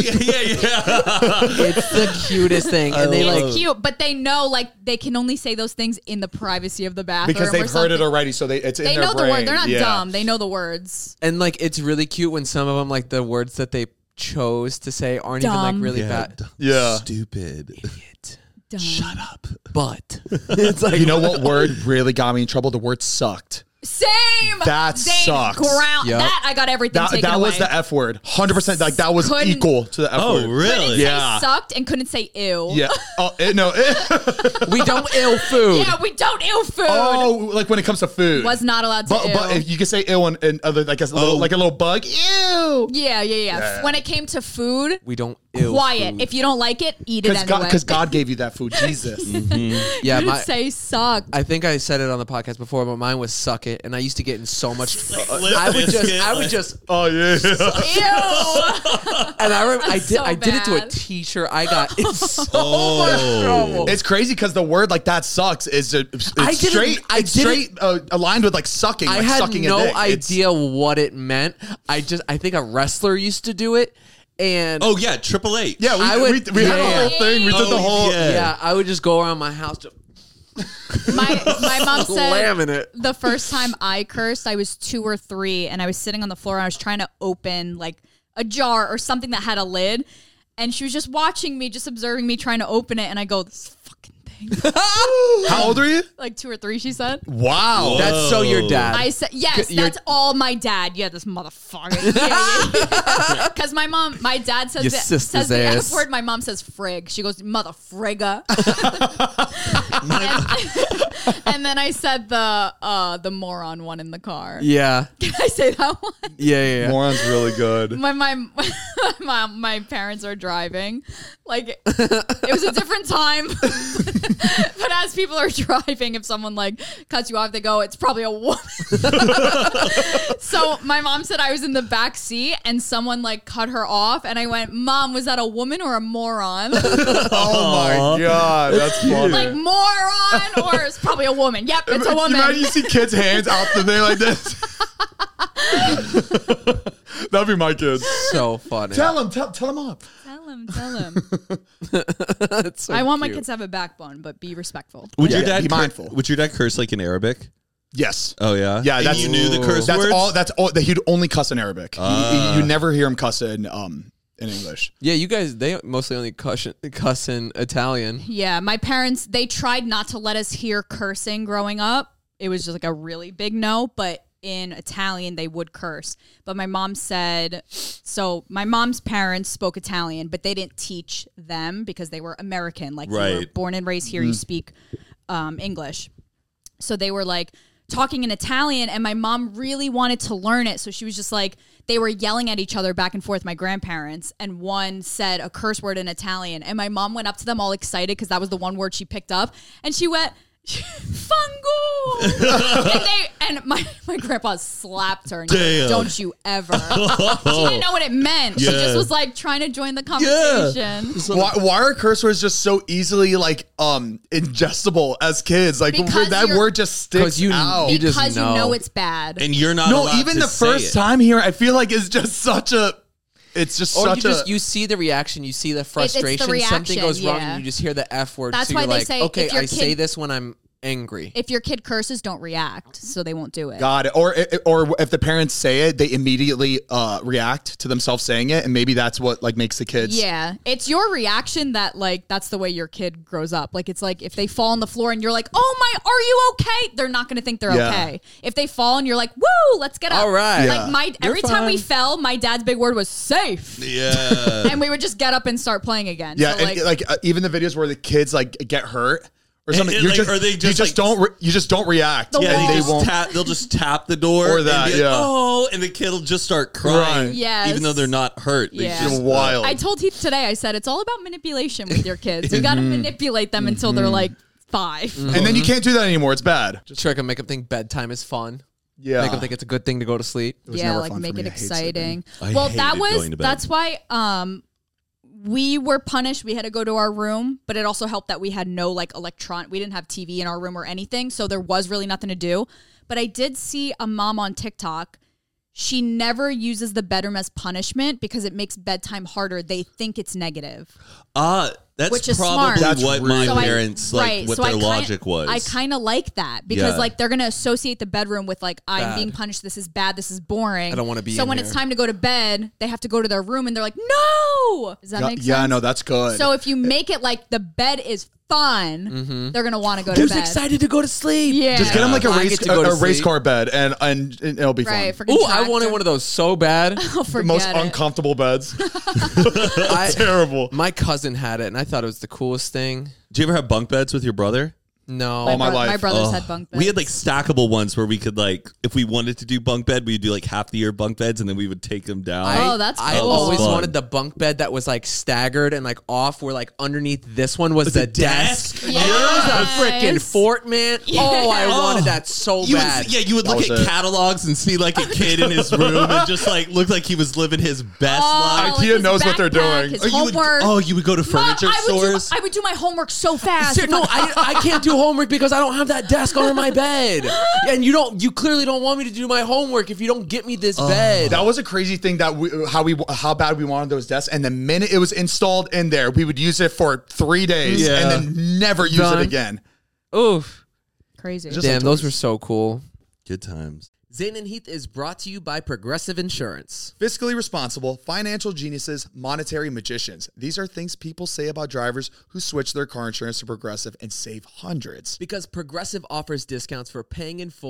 S4: yeah.
S1: It's the cutest thing. And they
S5: It's
S1: like
S5: cute, but they know like they can only say those things in the privacy of the bathroom.
S2: because
S5: or
S2: they've heard it
S5: something.
S2: already, so it's in
S5: They
S2: their
S5: know
S2: brain.
S5: the word. They're not
S2: Yeah.
S5: dumb. They know the words.
S1: and like it's really cute when some of them like the words that they chose to say aren't even
S5: Dumb.
S1: like really bad.
S2: Yeah.
S4: Stupid.
S1: Idiot.
S5: Dumb.
S4: Shut up.
S1: But it's like
S2: You know what word really got me in trouble? The word sucked.
S5: Same.
S2: That
S5: Same
S2: sucks.
S5: ground.
S1: Yep.
S5: That I got everything taken
S2: That
S5: away.
S2: was the F word. 100%. Like that was
S5: Couldn't-
S2: equal to the F
S4: Oh,
S2: word.
S5: Couldn't
S4: really?
S5: say
S2: Yeah.
S5: sucked and couldn't say ew.
S2: Yeah. Oh, no.
S1: we don't ill food.
S5: Yeah, we don't ew food.
S2: Oh, like when it comes to food.
S5: Was not allowed to ew.
S2: But if you can say ill and other like a little bug. Ew.
S5: Yeah. When it came to food,
S1: We don't ill
S5: quiet.
S1: food.
S5: If you don't like it, eat it anyway.
S2: Because God gave you that food. Jesus.
S1: yeah,
S5: Didn't
S1: my
S5: say sucked.
S1: I think I said it on the podcast before, but mine was suck it, and I used to get in so much.
S4: Limp
S1: I would
S4: Bizkit,
S1: just,
S2: Oh yeah.
S5: Ew.
S1: and I remember
S5: so
S1: I did it to a
S5: bad.
S1: T-shirt. I got in so
S4: Oh.
S1: much trouble.
S2: It's crazy because the word like that sucks is it's
S1: I didn't-
S2: straight.
S1: I
S2: It's
S1: didn't-
S2: straight aligned with like sucking.
S1: I
S2: like
S1: had
S2: sucking a
S1: no
S2: dick. It's-
S1: idea what it meant. I think a wrestler used to do it, and
S4: Oh, yeah. Triple H.
S2: Yeah,
S1: I
S2: we
S1: would-
S2: had the
S1: yeah.
S2: whole thing. We did the
S4: Oh,
S2: whole.
S4: yeah.
S1: yeah, I would just go around my house to
S5: My mom said
S1: slamming it.
S5: the first time I cursed, I was 2 or 3, and I was sitting on the floor and I was trying to open like a jar or something that had a lid, and she was just watching me, just observing me trying to open it, and I go, this fucking thing.
S2: How old are you?
S5: Like 2 or 3, she said.
S2: Wow.
S1: That's so your dad.
S5: I said, yes,
S1: You're-
S5: that's all my dad. Yeah, this motherfucker. Because my dad says
S1: Your
S5: the,
S1: sister's
S5: says the
S1: ass.
S5: F word. My mom says frig. She goes, mother frigga. And then I said the moron one in the car.
S1: Yeah.
S5: Can I say that one?
S1: Yeah.
S2: Moron's really good.
S5: My parents are driving. Like it was a different time. But as people are driving, if someone like cuts you off, they go, "It's probably a woman." So my mom said I was in the back seat and someone like cut her off, and I went, "Mom, was that a woman or a moron?"
S2: Oh my God, that's funny.
S5: Like moron, or it's probably a woman. Yep, it's a woman.
S2: Imagine you see kids' hands out the thing like this. That'd be my kids.
S1: So funny.
S2: Tell them up.
S5: Tell him.
S1: That's so
S5: I want my
S1: cute.
S5: kids to have a backbone, but be respectful.
S4: Would
S2: Yeah,
S4: your dad
S2: be mindful.
S4: Would your dad curse like in Arabic?
S2: Yes.
S4: Oh yeah.
S2: Yeah,
S4: And
S2: that's
S4: you knew the curse
S2: That's
S4: words.
S2: all. That's all. He'd only cuss in Arabic. You never hear him cuss in English.
S1: Yeah, you guys, they mostly only cuss in Italian.
S5: Yeah, my parents, they tried not to let us hear cursing growing up. It was just like a really big no, but in Italian, they would curse. But my mom said, so my mom's parents spoke Italian, but they didn't teach them because they were American. Like, you were
S4: Right.
S5: born and raised here, you speak English. So they were like talking in Italian, and my mom really wanted to learn it. So she was just like, they were yelling at each other back and forth, my grandparents, and one said a curse word in Italian. And my mom went up to them all excited because that was the one word she picked up. And she went, "Fango!" and my grandpa slapped her. And he
S4: Damn.
S5: goes, "Don't you ever." She didn't know what it meant. She
S4: Yeah.
S5: just was like trying to join the conversation.
S2: Why are curse words just so easily like ingestible as kids? Like
S5: Because
S2: that
S5: you're-
S2: word just sticks
S1: you-
S2: out.
S1: you just
S5: Because you
S1: know.
S5: know it's bad.
S4: And you're not.
S2: No,
S4: allowed
S2: even
S4: to
S2: the
S4: say
S2: first
S4: it.
S2: time here, I feel like it's just such a. It's just
S1: Or
S2: such
S1: you see the reaction, you see the frustration. Something
S5: reaction,
S1: goes wrong,
S5: yeah.
S1: and you just hear the F word.
S5: That's
S1: so
S5: why
S1: you're
S5: they
S1: like,
S5: say
S1: okay,
S5: if your
S1: I say
S5: kid-
S1: this when I'm angry.
S5: If your kid curses, don't react, so they won't do it.
S2: Got it. Or if the parents say it, they immediately react to themselves saying it, and maybe that's what like makes the kids.
S5: Yeah, it's your reaction that like that's the way your kid grows up. Like it's like if they fall on the floor and you're like, "Oh my, are you okay?" They're not going to think they're
S2: Yeah.
S5: okay. If they fall and you're like, "Woo, let's get up."
S1: All right.
S2: Yeah.
S5: Like every time we fell, my dad's big word was safe,
S4: Yeah.
S5: and we would just get up and start playing again.
S2: Yeah,
S5: So,
S2: and like even the videos where the kids like get hurt or something,
S4: and,
S2: you
S4: like,
S2: just
S4: or they
S2: you
S4: just,
S2: just
S4: like-
S2: don't react.
S5: The
S4: Yeah,
S5: wall.
S4: they
S2: they
S4: just
S2: won't.
S4: they'll just tap the door
S2: Or
S4: and
S2: that,
S4: be like,
S2: yeah.
S4: oh, and the kid will just start crying.
S2: Right.
S5: Yes.
S4: Even though they're not hurt. They
S5: Yeah.
S2: It's
S4: just,
S2: wild.
S5: I told Heath today. I said it's all about manipulation with your kids. You got to manipulate them until they're like 5.
S2: and then you can't do that anymore. It's bad.
S1: Trick them, make them think bedtime is fun.
S2: Yeah.
S1: Make them think it's a good thing to go to sleep.
S2: was
S5: Yeah,
S2: never
S5: like
S2: fun for
S5: make
S2: me.
S5: it
S2: I hate
S5: exciting.
S4: sleeping. I
S5: Well,
S4: hated going to bed.
S5: that's why we were punished. We had to go to our room, but it also helped that we had no like we didn't have TV in our room or anything, so there was really nothing to do. But I did see a mom on TikTok. She never uses the bedroom as punishment because it makes bedtime harder. They think it's negative.
S4: That's
S5: Which is
S4: probably
S5: smart.
S2: That's
S4: what my
S5: So I-
S4: parents like.
S5: right,
S4: What
S5: so
S4: their
S5: I kinda-
S4: logic was.
S5: I kind of like that because
S4: Yeah.
S5: like they're gonna associate the bedroom with like I'm
S1: Bad.
S5: being punished. This is bad. This is boring.
S1: I don't wanna be
S5: So
S1: in
S5: when
S1: here.
S5: it's time to go to bed, they have to go to their room and they're like, no. Does that make sense?
S2: Yeah, no, that's good.
S5: So if you make it like the bed is fun, they're gonna want to go to
S1: Who's
S5: bed.
S1: excited to go to sleep?
S5: Yeah.
S2: just get them like a
S1: I
S2: race
S1: get to go to
S2: a race
S1: sleep.
S2: car bed, and it'll be
S5: Right.
S2: fun.
S5: For
S1: Ooh, I wanted one of those so bad.
S5: Oh,
S2: The most
S5: forget it.
S2: uncomfortable beds.
S1: I-
S2: Terrible.
S1: My cousin had it, and I thought it was the coolest thing.
S4: Did you ever have bunk beds with your brother?
S1: No.
S2: All my life.
S5: My brothers
S4: Oh,
S5: had bunk beds.
S4: We had like stackable ones where we could like, if we wanted to do bunk bed, we'd do like half the year bunk beds, and then we would take them down.
S5: Oh, that's
S1: I
S5: cool.
S1: always
S4: Fun.
S1: wanted the bunk bed that was like staggered and like off, where like underneath this one was the desk.
S4: desk?
S1: And it was a freaking
S5: Yes.
S1: fort, man. Oh, I wanted that so
S4: You
S1: bad.
S4: would, yeah, you would look
S2: was
S4: at
S2: it.
S4: catalogs and see like a kid in his room and just like looked like he was living his best life.
S2: IKEA
S5: his
S2: knows what they're
S5: backpack,
S2: doing.
S5: His
S4: Or you would,
S5: homework.
S4: you would go to
S5: Mom,
S4: furniture stores.
S5: I would do my homework so fast.
S1: Ser- no, I can't do homework because I don't have that desk under my bed. And you clearly don't want me to do my homework if you don't get me this bed.
S2: That was a crazy thing that how bad we wanted those desks, and the minute it was installed in there, we would use it for 3 days
S4: Yeah.
S2: and then never use
S1: Done.
S2: it again.
S1: Oof.
S5: Crazy.
S2: Just
S1: Damn,
S2: like
S1: those
S2: toys.
S1: were so cool.
S4: Good times.
S1: Zane and Heath is brought to you by Progressive Insurance.
S2: Fiscally responsible, financial geniuses, monetary magicians. These are things people say about drivers who switch their car insurance to Progressive and save hundreds.
S1: Because Progressive offers discounts for paying in full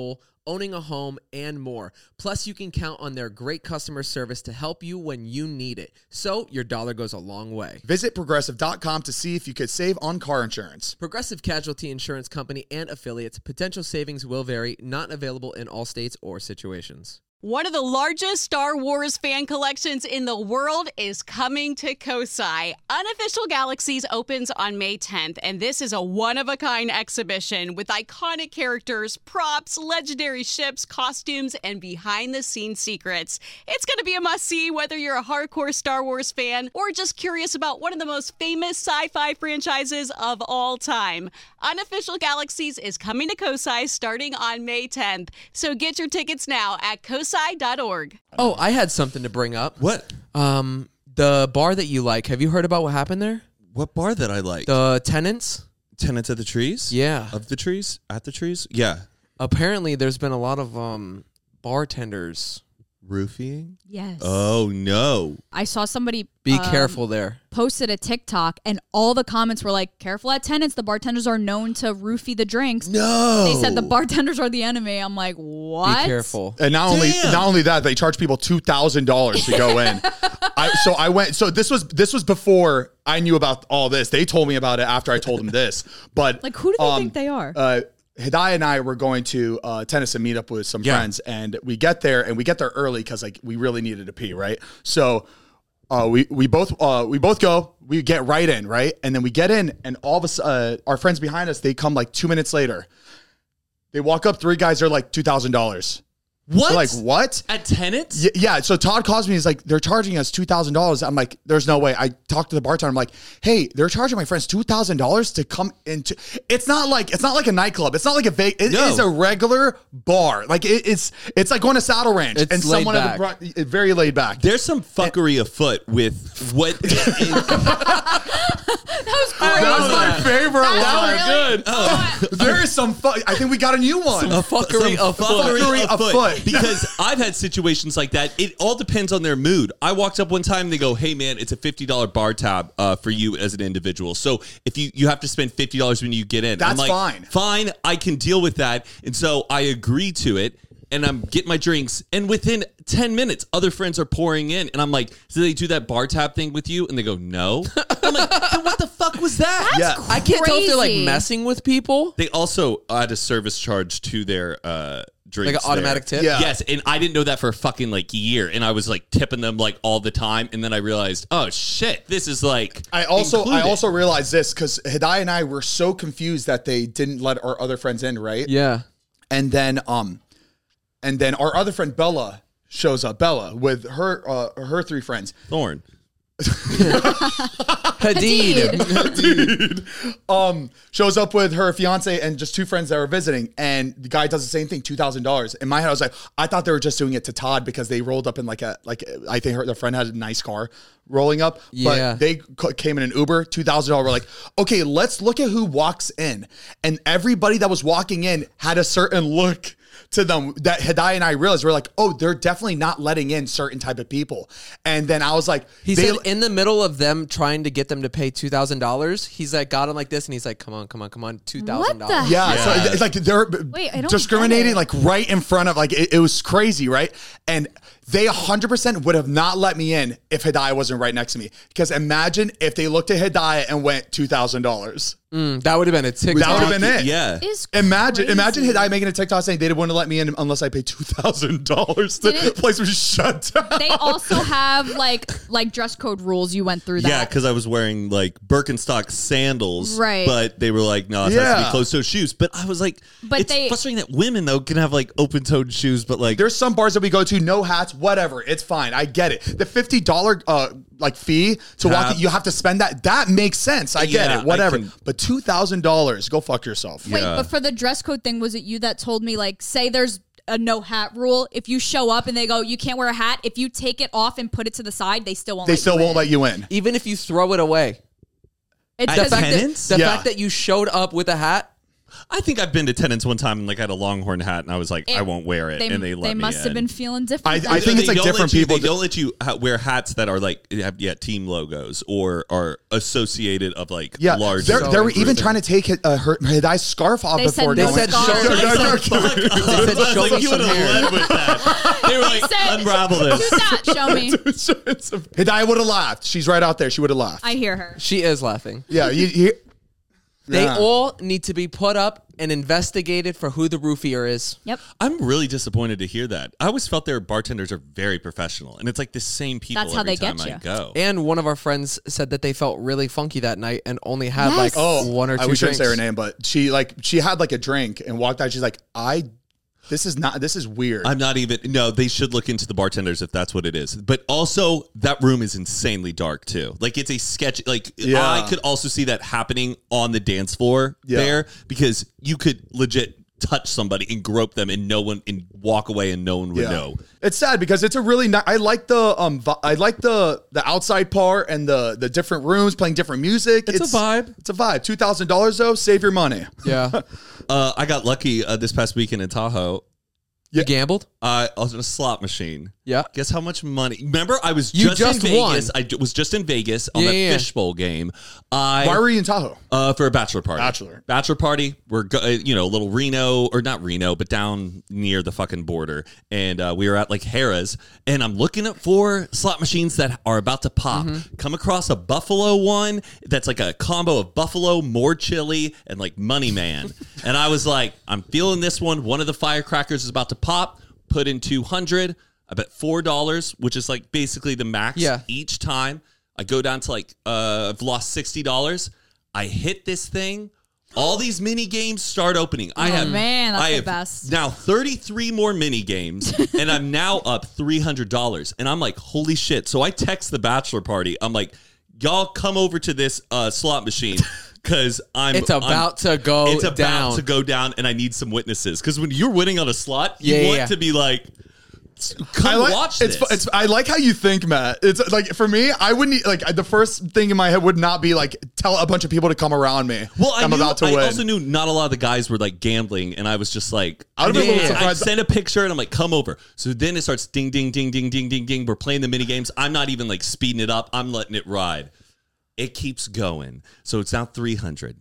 S1: owning a home, and more. Plus, you can count on their great customer service to help you when you need it. So your dollar goes a long way.
S2: Visit Progressive.com to see if you could save on car insurance.
S1: Progressive Casualty Insurance Company and affiliates. Potential savings will vary. Not available in all states or situations.
S3: One of the largest Star Wars fan collections in the world is coming to Kosai. Unofficial Galaxies opens on May 10th, and this is a one-of-a-kind exhibition with iconic characters, props, legendary ships, costumes, and behind-the-scenes secrets. It's going to be a must-see whether you're a hardcore Star Wars fan or just curious about one of the most famous sci-fi franchises of all time. Unofficial Galaxies is coming to Kosai starting on May 10th, so get your tickets now at kosai.org.
S1: Oh, I had something to bring up.
S4: What?
S1: The bar that you like. Have you heard about what happened there?
S4: What bar that I like?
S1: The Tenants?
S4: Tenants of the Trees?
S1: Yeah.
S4: Of the Trees? At the Trees? Yeah.
S1: Apparently, there's been a lot of bartenders.
S4: Roofing?
S5: Yes.
S4: Oh, no.
S5: I saw somebody
S1: Be careful there.
S5: posted a TikTok, and all the comments were like, careful at Tenants. The bartenders are known to roofie the drinks.
S4: No.
S5: They said the bartenders are the enemy. I'm like, what?
S1: Be careful.
S2: And not only that, they charge people $2,000 to go in. I went. So this was before I knew about all this. They told me about it after I told them this. But
S5: Like, who do they think they are?
S2: Hidayah and I were going to tennis and meet up with some friends, and we get there early because like we really needed to pee, right? So we both go, we get right in, right, and then we get in, and all of us, our friends behind us, they come like 2 minutes later. They walk up, 3 guys are like $2,000.
S4: What?
S2: We're like, what?
S4: At Tenants?
S2: Yeah. So Todd calls me. He's like, they're charging us $2,000. I'm like, there's no way. I talked to the bartender. I'm like, hey, they're charging my friends $2,000 to come into. It's not like a nightclub. It's not like it is a regular bar. Like it's like going to Saddle Ranch
S1: It's
S2: and someone
S1: laid
S2: at the front, very laid back.
S4: There's some fuckery afoot with what.
S2: That was my favorite one.
S5: That was
S2: Good. There is some. I think we got a new one.
S1: Fuckery
S2: afoot.
S4: Because I've had situations like that. It all depends on their mood. I walked up one time and they go, hey man, it's a $50 bar tab for you as an individual. So if you have to spend $50 when you get in.
S2: That's
S4: I'm like,
S2: fine.
S4: Fine, I can deal with that. And so I agree to it. And I'm getting my drinks, and within 10 minutes, other friends are pouring in, and I'm like, "Do they do that bar tab thing with you?" And they go, "No." I'm like, "Then what the fuck was that?"
S2: Yeah.
S1: I can't tell if they're like
S5: Crazy.
S1: messing with people.
S4: They also add a service charge to their drinks,
S1: Like an automatic
S4: there.
S1: tip?
S2: Yeah.
S4: Yes, and I didn't know that for a fucking like year, and I was like tipping them like all the time, and then I realized, oh shit, this is like.
S2: I also
S4: included.
S2: realized this because Hidayah and I were so confused that they didn't let our other friends in, right?
S1: Yeah.
S2: And then our other friend Bella shows up. Bella with her 3 friends.
S4: Thorn.
S1: Hadid.
S2: Shows up with her fiance and just 2 friends that were visiting, and the guy does the same thing, $2,000. In my head, I was like, I thought they were just doing it to Todd because they rolled up in I think their friend had a nice car rolling up,
S1: Yeah.
S2: but they came in an Uber, $2,000. We're like, okay, let's look at who walks in, and everybody that was walking in had a certain look to them that Hidayah and I realized. We're like, oh, they're definitely not letting in certain type of people. And then I was like,
S1: He said in the middle of them trying to get them to pay $2,000, he's like got him like this, and he's like, "Come on, $2,000."
S5: What the
S2: yeah,
S4: Yeah.
S2: so it's like they're
S5: Wait, I don't
S2: discriminating
S5: get it.
S2: like right in front of it was crazy, right? And they 100% would have not let me in if Hidayah wasn't right next to me. Because imagine if they looked at Hidayah and went $2,000.
S1: That would have been a TikTok.
S2: That would have been it.
S4: Yeah.
S5: Is
S2: Imagine
S5: crazy.
S2: Hidayah making a TikTok saying they didn't want to let me in unless I paid $2,000. The
S5: Did it-
S2: place was shut down.
S5: They also have like dress code rules. You went through that.
S4: Yeah, because I was wearing like Birkenstock sandals,
S5: Right.
S4: But they were like, no, it has to
S2: Yeah.
S4: be closed-toe shoes. But I was like,
S5: But
S4: it's frustrating that women though can have like open-toed shoes, but like
S2: There's some bars that we go to, no hats, whatever. It's fine. I get it. The $50 fee to walk
S4: Cap.
S2: in, you have to spend that. That makes sense. I get
S4: Yeah,
S2: it. Whatever.
S4: I can-
S2: But $2,000, go fuck yourself.
S5: Wait,
S4: Yeah.
S5: but for the dress code thing, was it you that told me like, say there's a no hat rule? If you show up and they go, you can't wear a hat. If you take it off and put it to the side, they still won't.
S2: They still won't let you in.
S1: Even if you throw it away.
S5: It's
S4: At
S5: because
S1: The fact
S4: Tenants?
S1: that,
S2: Yeah.
S1: fact that you showed up with a hat,
S4: I think I've been to Tennant's one time and like I had a Longhorn hat and I was like, I won't wear it, and they let me in.
S5: They must have been feeling different.
S2: I think it's like different people.
S4: They don't let you wear hats that are like have team logos or are associated of like large.
S2: They're even trying to take Hiday's scarf off before.
S1: They said show me
S4: some hair. With that. They were like, unravel this.
S5: Do that. Show me.
S2: Hidayah would have laughed. She's right out there. She would have laughed.
S5: I hear her.
S1: She is laughing.
S2: Yeah,
S1: They all need to be put up and investigated for who the roofier is.
S5: Yep.
S4: I'm really disappointed to hear that. I always felt their bartenders are very professional, and it's like the same people.
S5: That's how
S4: every
S5: they
S4: time
S5: get
S4: I
S5: you.
S4: go.
S1: And one of our friends said that they felt really funky that night and only had like one or two
S2: I wish I
S1: drinks.
S2: could say her name, but she had like a drink and walked out. She's like, this is weird.
S4: I'm not even. No, they should look into the bartenders if that's what it is. But also, that room is insanely dark too. Like it's a sketch. Like I could also see that happening on the dance floor there because you could legit touch somebody and grope them and walk away and no one would know.
S2: It's sad because it's a really I like the outside part and the different rooms playing different music.
S4: It's a vibe.
S2: It's a vibe. $2,000 though, save your money.
S1: Yeah.
S4: I got lucky this past weekend in Tahoe.
S1: You gambled?
S4: I was in a slot machine.
S1: Yeah.
S4: Guess how much money? Remember, I was
S1: You
S4: just in Vegas.
S1: won.
S4: I was just in Vegas on that fishbowl game.
S2: Why were you in Tahoe?
S4: For a bachelor party.
S2: Bachelor
S4: party. We're a little Reno, or not Reno, but down near the fucking border. And we were at like Harrah's, and I'm looking up for slot machines that are about to pop. Come across a Buffalo one that's like a combo of Buffalo, more chili, and like Money Man. And I was like, I'm feeling this one. One of the firecrackers is about to pop. Put in 200. I bet $4, which is like basically the max each time. I go down to like I've lost $60. I hit this thing. All these mini games start opening.
S5: That's the best.
S4: Now 33 more mini games, and I'm now up $300. And I'm like, holy shit! So I text the bachelor party. I'm like, y'all come over to this slot machine. Because it's
S1: about to go down,
S4: and I need some witnesses. Because when you're winning on a slot, you want to be like, come watch this.
S2: I like how you think, Matt. It's like for me, I wouldn't like the first thing in my head would not be like tell a bunch of people to come around me.
S4: Well, I
S2: win.
S4: also knew not a lot of the guys were like gambling, and I was just like,
S2: I
S4: send a picture, and I'm like, come over. So then it starts ding, ding, ding, ding, ding, ding, ding. We're playing the mini games. I'm not even like speeding it up. I'm letting it ride. It keeps going. So it's now $300,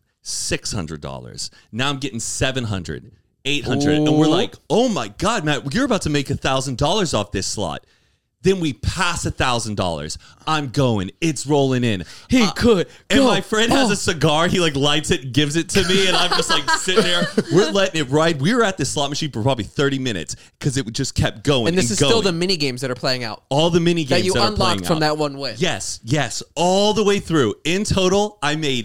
S4: $600. Now I'm getting $700, $800. And we're like, oh my God, Matt, you're about to make $1,000 off this slot. Then we pass $1,000. I'm going. It's rolling in.
S1: He could.
S4: And my friend has a cigar. He like lights it, gives it to me, and I'm just like sitting there. We're letting it ride. We were at this slot machine for probably 30 minutes because it just kept going.
S1: And this is still the mini games that are playing out.
S4: All the mini games
S1: that you
S4: that
S1: unlocked from that one win.
S4: Yes, all the way through. In total, I made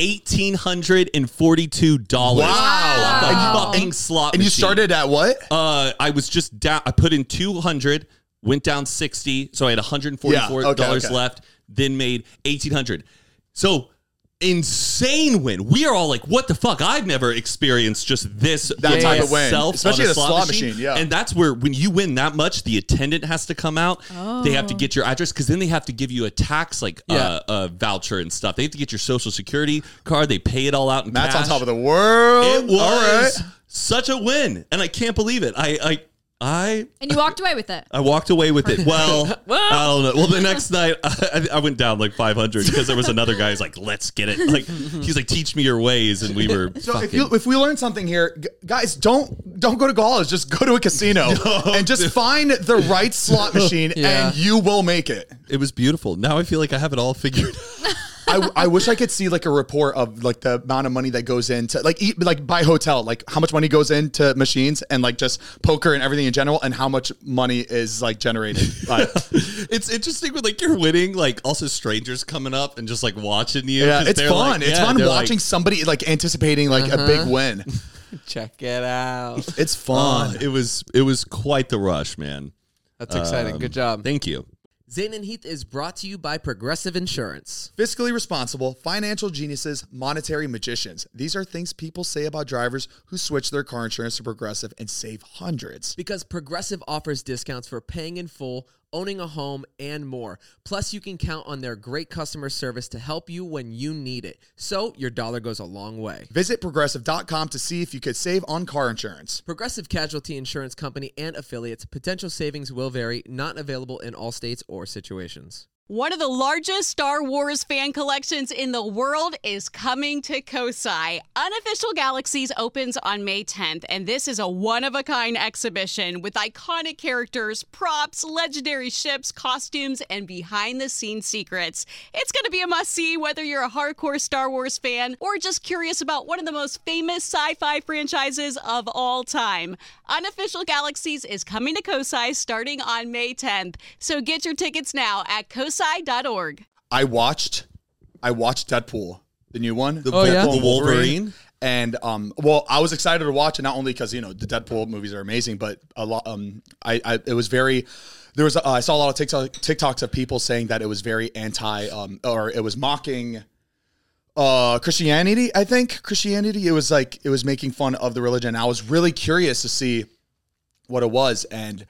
S4: $1,842.
S2: Wow.
S4: A fucking slot
S2: and
S4: machine.
S2: You started at what?
S4: I was just down. I put in 200. Went down 60, so I had $144 left, then made $1,800. So, insane win. We are all like, what the fuck? I've never experienced just this
S2: type of win.
S4: Especially
S2: at a slot machine. Yeah.
S4: And that's where, when you win that much, the attendant has to come out. They have to get your address, because then they have to give you a tax voucher and stuff. They have to get your social security card. They pay it all out in
S2: Matt's
S4: cash.
S2: on top of the world.
S4: It was such a win, and I can't believe it.
S5: And you walked away with it.
S4: I walked away with it. Well, I don't know. Well, the next night I went down like 500 because there was another guy who's like, "Let's get it." Like he's like, "Teach me your ways," and we were.
S2: So if we learn something here, guys, don't go to college. Just go to a casino and just find the right slot machine, and you will make it.
S4: It was beautiful. Now I feel like I have it all figured out.
S2: I wish I could see like a report of like the amount of money that goes into like by hotel, like how much money goes into machines and like just poker and everything in general, and how much money is like generated.
S4: It's interesting when like you're winning, like also strangers coming up and just like watching you.
S2: Yeah, it's fun.
S4: Like,
S2: it's fun watching somebody like anticipating like a big win.
S1: Check it out.
S2: It's fun.
S4: It was quite the rush, man.
S1: That's exciting. Good job.
S4: Thank you.
S1: Zane and Heath is brought to you by Progressive Insurance.
S2: Fiscally responsible, financial geniuses, monetary magicians. These are things people say about drivers who switch their car insurance to Progressive and save hundreds.
S1: Because Progressive offers discounts for paying in full owning a home, and more. Plus, you can count on their great customer service to help you when you need it. So your dollar goes a long way.
S2: Visit Progressive.com to see if you could save on car insurance.
S1: Progressive Casualty Insurance Company and affiliates. Potential savings will vary. Not available in all states or situations.
S3: One of the largest Star Wars fan collections in the world is coming to Kosai. Unofficial Galaxies opens on May 10th, and this is a one-of-a-kind exhibition with iconic characters, props, legendary ships, costumes, and behind-the-scenes secrets. It's going to be a must-see whether you're a hardcore Star Wars fan or just curious about one of the most famous sci-fi franchises of all time. Unofficial Galaxies is coming to Kosai starting on May 10th, so get your tickets now at kosai.org.
S2: I watched Deadpool, the new one.
S4: The Wolverine.
S2: And well, I was excited to watch it not only because the Deadpool movies are amazing, but a lot. It was very. There was I saw a lot of TikToks of people saying that it was very anti, or it was mocking Christianity. I think Christianity. It was making fun of the religion. I was really curious to see what it was, and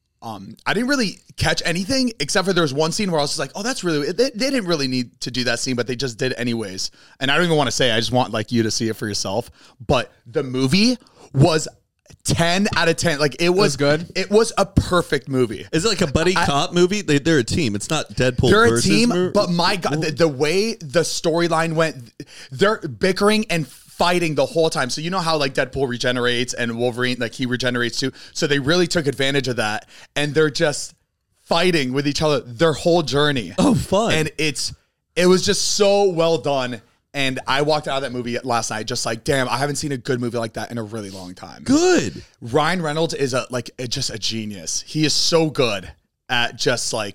S2: I didn't really catch anything except for there was one scene where I was just like, oh, that's really, they didn't really need to do that scene, but they just did anyways. And I don't even want to say, I just want you to see it for yourself. But the movie was 10 out of 10. Like it was
S1: good.
S2: It was a perfect movie.
S4: Is it like a buddy cop movie? They're a team. It's not Deadpool.
S2: They're a
S4: versus
S2: team, but my God, the way the storyline went, they're bickering and fighting the whole time. So you know how Deadpool regenerates and Wolverine, he regenerates too. So they really took advantage of that, and they're just fighting with each other their whole journey.
S4: Oh, fun.
S2: And it was just so well done. And I walked out of that movie last night just damn, I haven't seen a good movie like that in a really long time.
S4: Good.
S2: Ryan Reynolds is just a genius. He is so good at just the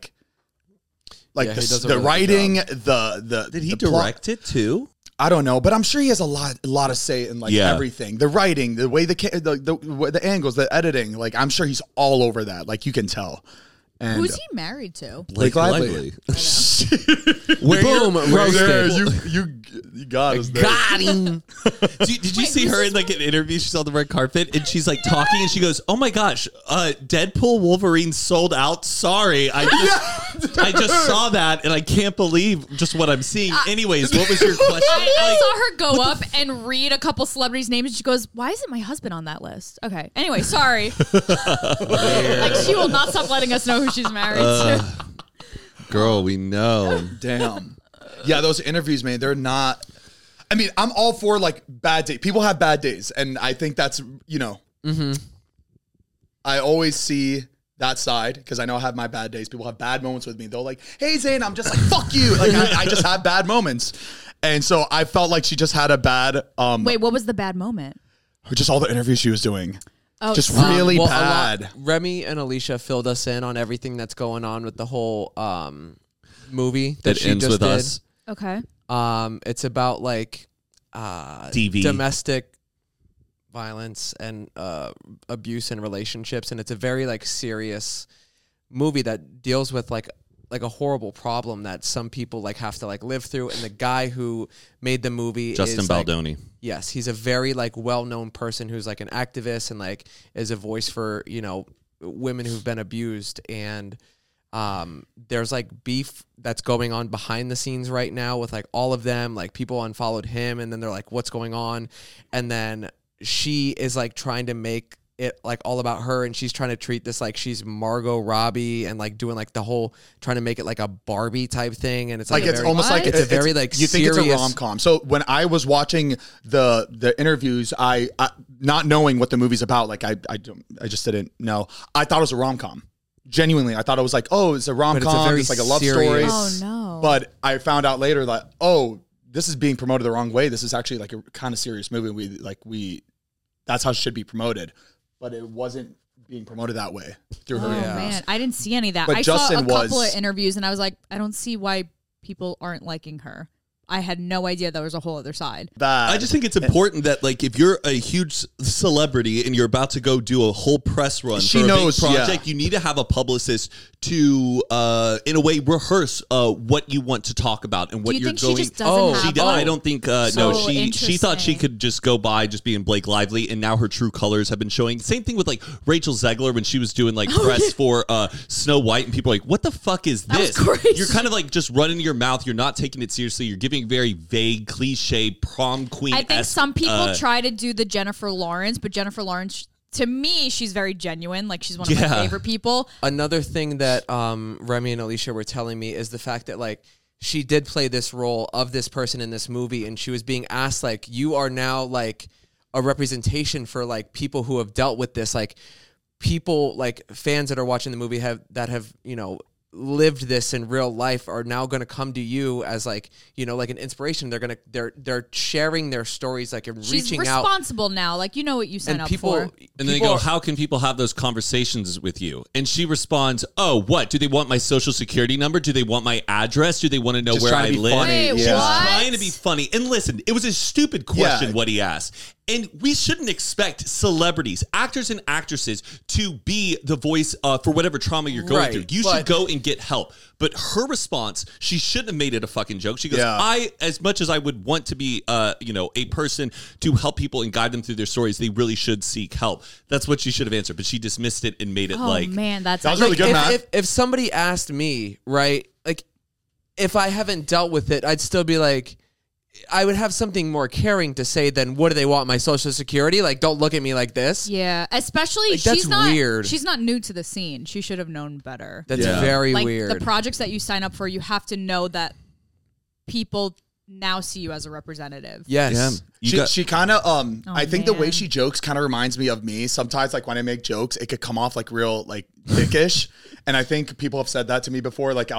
S1: really
S2: writing,
S4: Did he
S2: the plot.
S4: direct it too?
S2: I don't know, but I'm sure he has a lot of say in everything. The writing, the way the angles, the editing. I'm sure he's all over that. You can tell. And
S5: who's he married to?
S2: Blake Lively.
S1: Boom, roasted.
S2: You got us there.
S1: Got him.
S4: Did you see her in an interview? She's on the red carpet and she's talking and she goes, "Oh my gosh, Deadpool Wolverine sold out. Sorry, I just saw that and I can't believe just what I'm seeing." Anyways, what was your question?
S5: I saw her go up and read a couple celebrities' names and she goes, "Why isn't my husband on that list?" Okay. Anyway, sorry. She will not stop letting us know who she's married to.
S4: Girl, we know.
S2: Damn. Yeah, those interviews, man, they're not. I mean, I'm all for bad days. People have bad days, and I think that's
S1: Mm-hmm.
S2: I always see that side because I know I have my bad days. People have bad moments with me. They're "Hey, Zayn," I'm just "Fuck you." I just have bad moments, and so I felt like she just had a bad.
S5: Wait, what was the bad moment?
S2: Just all the interviews she was doing.
S5: Oh,
S2: just really bad.
S1: Remy and Alicia filled us in on everything that's going on with the whole movie that she
S4: ends
S1: just
S4: with
S1: did.
S4: us.
S5: Okay.
S1: It's about
S4: DV.
S1: domestic violence and abuse in relationships, and it's a very serious movie that deals with a horrible problem that some people have to live through. And the guy who made the movie
S4: Justin
S1: is
S4: Baldoni.
S1: Yes, he's a very well-known person who's an activist and is a voice for women who've been abused. And there's beef that's going on behind the scenes right now with all of them. People unfollowed him, and then they're what's going on? And then she is trying to make it all about her, and she's trying to treat this she's Margot Robbie and doing the whole trying to make it a Barbie type thing, and it's
S2: it's almost
S1: it's a very
S2: you think it's a rom-com. So when I was watching the interviews, I not knowing what the movie's about, I just didn't know. I thought it was a rom-com. Genuinely, I thought it was it's a rom-com. It's a love story.
S5: Oh no!
S2: But I found out later that this is being promoted the wrong way. This is actually a kind of serious movie. We that's how it should be promoted. But it wasn't being promoted that way through her.
S5: Oh man, I didn't see any of that.
S2: But
S5: I
S2: Justin
S5: saw a couple of interviews, and I was I don't see why people aren't liking her. I had no idea there was a whole other side.
S4: I just think it's important that, like, if you're a huge celebrity and you're about to go do a whole press run for a big project, you need to have a publicist to, in a way, rehearse what you want to talk about and what you're going.
S5: Do you think she just doesn't have
S4: I don't think. No, she thought she could just go by just being Blake Lively, and now her true colors have been showing. Same thing with like Rachel Zegler when she was doing like press for Snow White, and people are like, "What the fuck is this?" You're kind of like just running your mouth. You're not taking it seriously. You're giving very vague, cliche prom queen.
S5: I think some people try to do the Jennifer Lawrence, but Jennifer Lawrence, to me, she's very genuine. Like, she's one of my favorite people.
S1: Another thing that Remy and Alicia were telling me is the fact that, like, she did play this role of this person in this movie, and she was being asked, like, you are now, like, a representation for, like, people who have dealt with this. Like, people, like, fans that are watching the movie have, you know, lived this in real life are now going to come to you as, like, you know, like an inspiration. They're sharing their stories, like, and reaching out.
S5: She's responsible now. Like, you know what you sign up for.
S4: And then they go, how can people have those conversations with you? And she responds, oh, what? Do they want my social security number? Do they want my address? Do they want to know where I live?
S5: Wait,
S4: She's trying to be funny. And listen, it was a stupid question what he asked. And we shouldn't expect celebrities, actors and actresses, to be the voice for whatever trauma you're going through. You should go and get help. But her response, she shouldn't have made it a fucking joke. She goes, as much as I would want to be, you know, a person to help people and guide them through their stories, they really should seek help. That's what she should have answered. But she dismissed it and made it
S5: that was
S2: really good, man.
S1: If somebody asked me, right, like, if I haven't dealt with it, I'd still be like, I would have something more caring to say than, what do they want, my social security? Like, don't look at me like this.
S5: Yeah, especially
S1: like, that's weird.
S5: She's not new to the scene. She should have known better.
S1: That's very weird.
S5: The projects that you sign up for, you have to know that people now see you as a representative.
S1: Yes.
S2: Yeah. She kind of, I think the way she jokes kind of reminds me of me. Sometimes, like, when I make jokes, it could come off like real, like, dickish. And I think people have said that to me before. Like,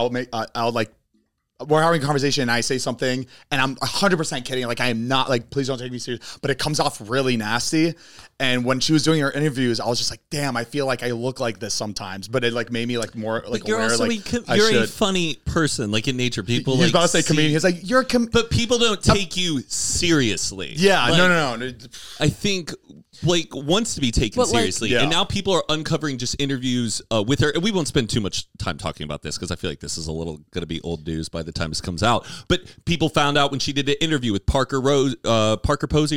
S2: we're having a conversation and I say something and I'm 100% kidding. Like, I am not, like, please don't take me serious, but it comes off really nasty. And when she was doing her interviews, I was just like, damn, I feel like I look like this sometimes, but it, like, made me, like, more, like,
S4: you're
S2: aware.
S4: Also you're a funny person, like, in nature. People, he's
S2: about to say comedian. He's like, you're a
S4: but people don't take you seriously.
S2: Yeah,
S4: like,
S2: no.
S4: I think Blake wants to be taken seriously, and now people are uncovering just interviews with her. And we won't spend too much time talking about this because I feel like this is a little going to be old news by the time this comes out. But people found out when she did an interview with Parker Posey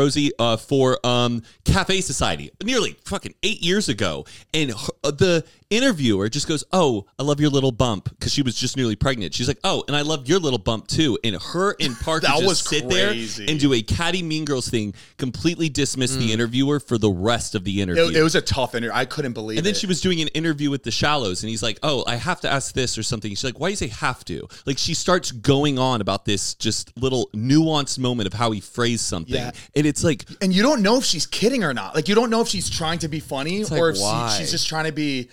S4: for Cafe Society nearly fucking 8 years ago, and the interviewer just goes, "Oh, I love your little bump," because she was just newly pregnant. She's like, "Oh, and I love your little bump too." And her and Parker just sit there and do a catty Mean Girls thing, completely dismiss the interviewer for the rest of the interview.
S2: It was a tough interview. I couldn't believe it.
S4: And then she was doing an interview with the Shallows, and he's like, "Oh, I have to ask this or something." She's like, "Why do you say have to?" Like, she starts going on about this just little nuanced moment of how he phrased something, and it's like,
S2: and you don't know if she's kidding or not. Like, you don't know if she's trying to be funny or if she's just trying to be.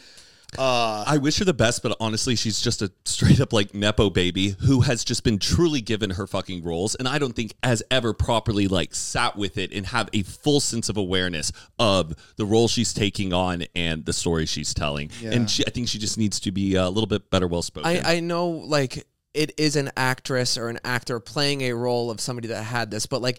S4: I wish her the best, but honestly, she's just a straight up like Nepo baby who has just been truly given her fucking roles, and I don't think has ever properly like sat with it and have a full sense of awareness of the role she's taking on and the story she's telling. Yeah. And I think she just needs to be a little bit better well spoken.
S1: I know, like, it is an actress or an actor playing a role of somebody that had this, but like,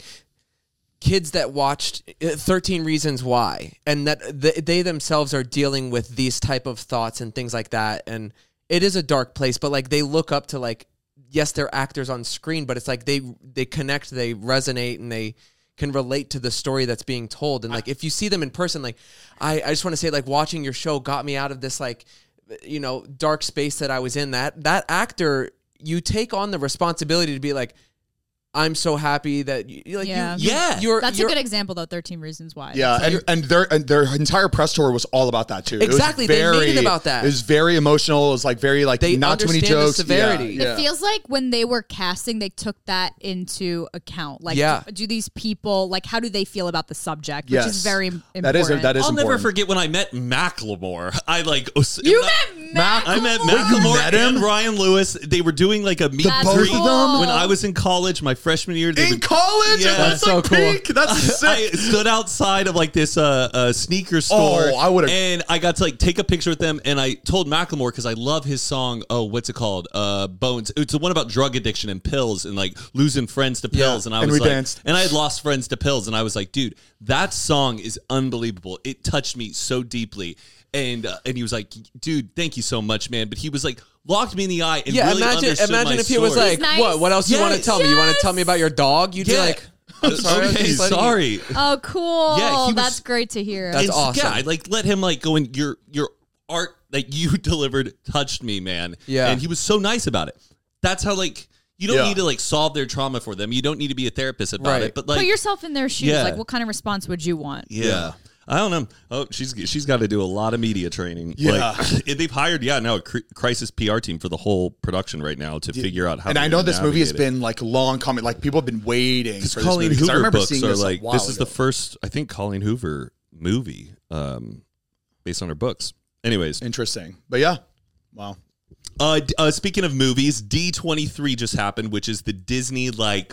S1: kids that watched 13 Reasons Why, and that they themselves are dealing with these type of thoughts and things like that, and it is a dark place, but like, they look up to, like, yes, they're actors on screen, but it's like they connect, they resonate, and they can relate to the story that's being told. And like, if you see them in person, like, I just want to say, like, watching your show got me out of this, like, you know, dark space that I was in. That actor, you take on the responsibility to be like, I'm so happy that you're
S5: that's a good example though. 13 Reasons Why.
S2: Yeah, and their entire press tour was all about that too.
S1: Exactly, they made it about that.
S2: It was very emotional. It was like very like
S1: they
S2: not too many jokes.
S1: The severity.
S5: It feels like when they were casting, they took that into account. Like, do these people, like, how do they feel about the subject? Which is very important.
S2: That is
S4: I'll
S2: important.
S4: never forget when I met Macklemore.
S5: You met
S4: I met
S2: Wait, you
S4: Macklemore
S2: met him?
S4: and Ryan Lewis. They were doing like a meet and
S5: That's
S4: greet
S5: cool.
S4: when I was in college, my freshman year.
S2: In college?
S4: Yeah.
S2: That's
S1: so
S2: like
S1: cool.
S2: peak. That's sick.
S4: I stood outside of like this sneaker store.
S2: I would've-
S4: And I got to like take a picture with them. And I told Macklemore because I love his song. Oh, what's it called? Bones. It's the one about drug addiction and pills and like losing friends to pills. And I
S2: and
S4: was
S2: we
S4: like,
S2: danced.
S4: and I had lost friends to pills. And I was like, dude, that song is unbelievable. It touched me so deeply. And he was like, dude, thank you so much, man. But he was like, locked me in the eye and
S1: Yeah,
S4: really understood my
S1: imagine if he was
S4: story.
S1: like,
S5: Nice.
S1: what else do you want to
S4: Yes.
S1: tell me? You want to tell me about your dog? You'd be like, I'm sorry. I'm
S4: okay,
S1: just letting you-"
S4: sorry.
S5: Oh, cool.
S4: Yeah, he was-
S5: That's great to hear.
S1: That's
S4: And
S1: awesome.
S4: Yeah, I like let him like go in your art that you delivered touched me, man.
S1: Yeah.
S4: And he was so nice about it. That's how like you don't
S2: Yeah.
S4: need to like solve their trauma for them. You don't need to be a therapist about
S1: Right.
S4: it. But like
S5: Put yourself in their shoes.
S4: Yeah.
S5: Like, what kind of response would you want?
S4: yeah. I don't know. Oh, she's got to do a lot of media training.
S2: Yeah.
S4: Like, they've hired now a crisis PR team for the whole production right now to figure out how.
S2: And
S4: to
S2: I know this movie has
S4: navigate it.
S2: been like long coming. Like people have been waiting for this
S4: Colleen
S2: movie. 'Cause I
S4: Hoover
S2: remember
S4: books
S2: seeing
S4: are
S2: this
S4: like
S2: a while
S4: this is the
S2: ago.
S4: first I think Colleen Hoover movie based on her books. Anyways,
S2: Interesting, but yeah, wow.
S4: Speaking of movies, D23 just happened, which is the Disney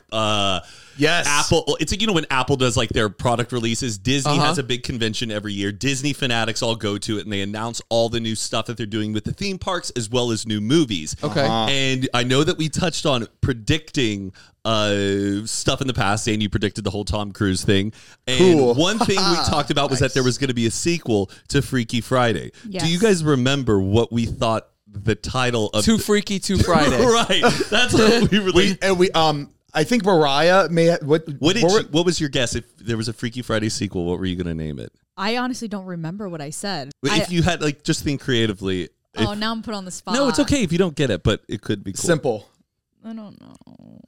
S2: Yes,
S4: Apple. It's like, when Apple does like their product releases, Disney has a big convention every year. Disney fanatics all go to it and they announce all the new stuff that they're doing with the theme parks as well as new movies.
S1: Okay.
S4: And I know that we touched on predicting stuff in the past, and you predicted the whole Tom Cruise thing. And
S2: Cool.
S4: one thing we talked about was that there was going to be a sequel to Freaky Friday.
S5: Yes.
S4: Do you guys remember what we thought the title of
S1: Too freaky, too Friday.
S4: Right. That's what we were like.
S2: I think Mariah may. What
S4: What was your guess? If there was a Freaky Friday sequel, what were you going to name it?
S5: I honestly don't remember what I said.
S4: If you had just think creatively.
S5: Oh, now I'm put on the spot.
S4: No, it's okay if you don't get it, but it could be cool.
S2: Simple.
S5: I don't know.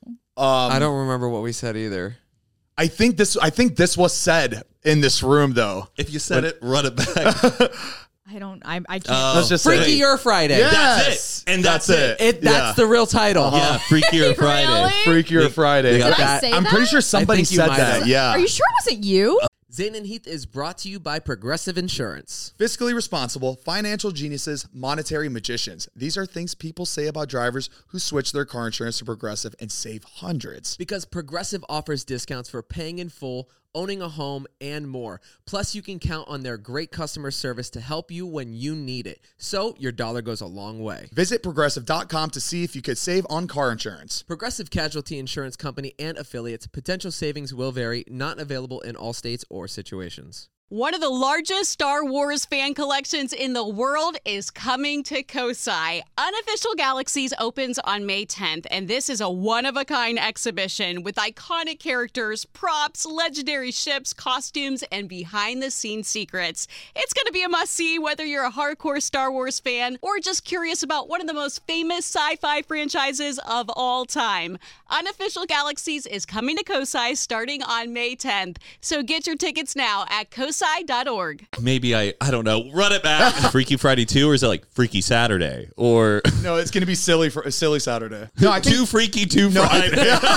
S1: I don't remember what we said either.
S2: I think this was said in this room though.
S4: If you said it, run it back.
S5: I don't. I can't.
S2: Let's just say
S1: Freaky or Friday.
S2: Yeah.
S4: That's
S2: Yes.
S4: it. And that's it.
S1: That's the real title.
S4: Yeah, Freakier Friday.
S5: Really?
S2: Freakier Friday.
S1: got
S5: Did I
S1: that.
S5: say
S2: I'm
S5: that?
S2: pretty sure somebody
S1: think you
S2: said
S1: might
S2: that.
S1: have.
S2: Yeah.
S5: Are you sure it wasn't you?
S1: Zane and Heath is brought to you by Progressive Insurance.
S2: Fiscally responsible, financial geniuses, monetary magicians. These are things people say about drivers who switch their car insurance to Progressive and save hundreds.
S1: Because Progressive offers discounts for paying in full, owning a home, and more. Plus, you can count on their great customer service to help you when you need it. So, your dollar goes a long way.
S2: Visit progressive.com to see if you could save on car insurance.
S1: Progressive Casualty Insurance Company and affiliates. Potential savings will vary. Not available in all states or situations.
S3: One of the largest Star Wars fan collections in the world is coming to Kosai. Unofficial Galaxies opens on May 10th, and this is a one-of-a-kind exhibition with iconic characters, props, legendary ships, costumes, and behind-the-scenes secrets. It's going to be a must-see whether you're a hardcore Star Wars fan or just curious about one of the most famous sci-fi franchises of all time. Unofficial Galaxies is coming to Kosai starting on May 10th, so get your tickets now at kosai.org.
S4: Maybe I don't know. Run it back. Freaky Friday 2, or is it like Freaky Saturday? Or
S2: No, it's going to be silly Saturday. No, I think
S4: Too Freaky 2 Friday.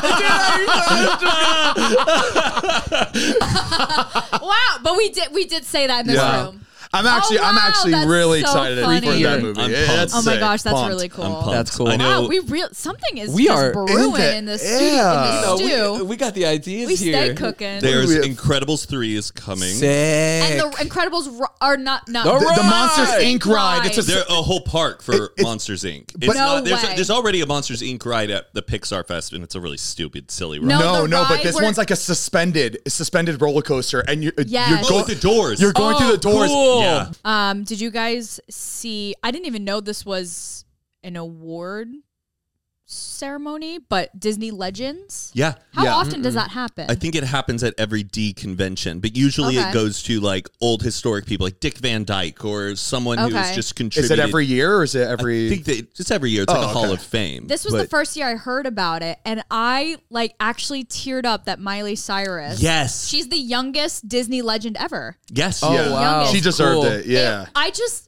S5: Wow, but we did say that in this
S2: Yeah.
S5: room.
S2: I'm actually
S5: that's
S2: really
S5: so
S2: excited
S5: funny.
S2: for that movie.
S4: I'm
S2: Yeah,
S4: pumped.
S2: that's
S5: Oh my
S2: sick.
S5: gosh, that's
S2: Pumped.
S5: really cool.
S4: I'm pumped.
S1: That's cool.
S4: I know.
S5: Wow, something is
S1: We
S5: just
S1: are
S5: brewing
S2: into-
S5: in the
S2: yeah.
S5: studio.
S2: No,
S5: In the stew.
S1: we got the ideas
S5: We
S1: here.
S5: stay cooking.
S4: There's
S2: we have?
S4: Incredibles 3 is coming.
S5: And
S1: Sick.
S5: the Incredibles are not.
S1: The
S2: The Monsters Inc. ride. It's a
S4: There's a whole park for Monsters Inc. It's
S5: No
S4: not, there's,
S5: way.
S4: there's already a Monsters Inc. ride at the Pixar Fest, and it's a really stupid, silly ride.
S5: No.
S2: No,
S5: the
S2: but
S5: ride
S2: this
S5: where-
S2: one's like a suspended roller coaster, and you're
S5: Yes.
S4: Oh, with the doors.
S2: You're going through the doors.
S1: Cool.
S4: Yeah.
S5: Did you guys see? I didn't even know this was an award ceremony, but Disney Legends.
S4: Yeah.
S5: How
S2: Yeah.
S5: often does that happen?
S4: I think it happens at every D convention, but usually
S5: Okay.
S4: it goes to like old historic people, like Dick Van Dyke or someone who's
S5: Okay.
S4: just
S2: Is
S4: contributed.
S2: it every year or is it every?
S4: I think that it's every year. It's like a Hall of Fame.
S5: This was the
S4: But-
S5: first year I heard about it, and I actually teared up that Miley Cyrus.
S4: Yes.
S5: she's the youngest Disney legend ever.
S4: Yes.
S1: Oh,
S2: Yeah.
S1: wow.
S2: She deserved
S1: Cool.
S2: it. Yeah.
S5: I just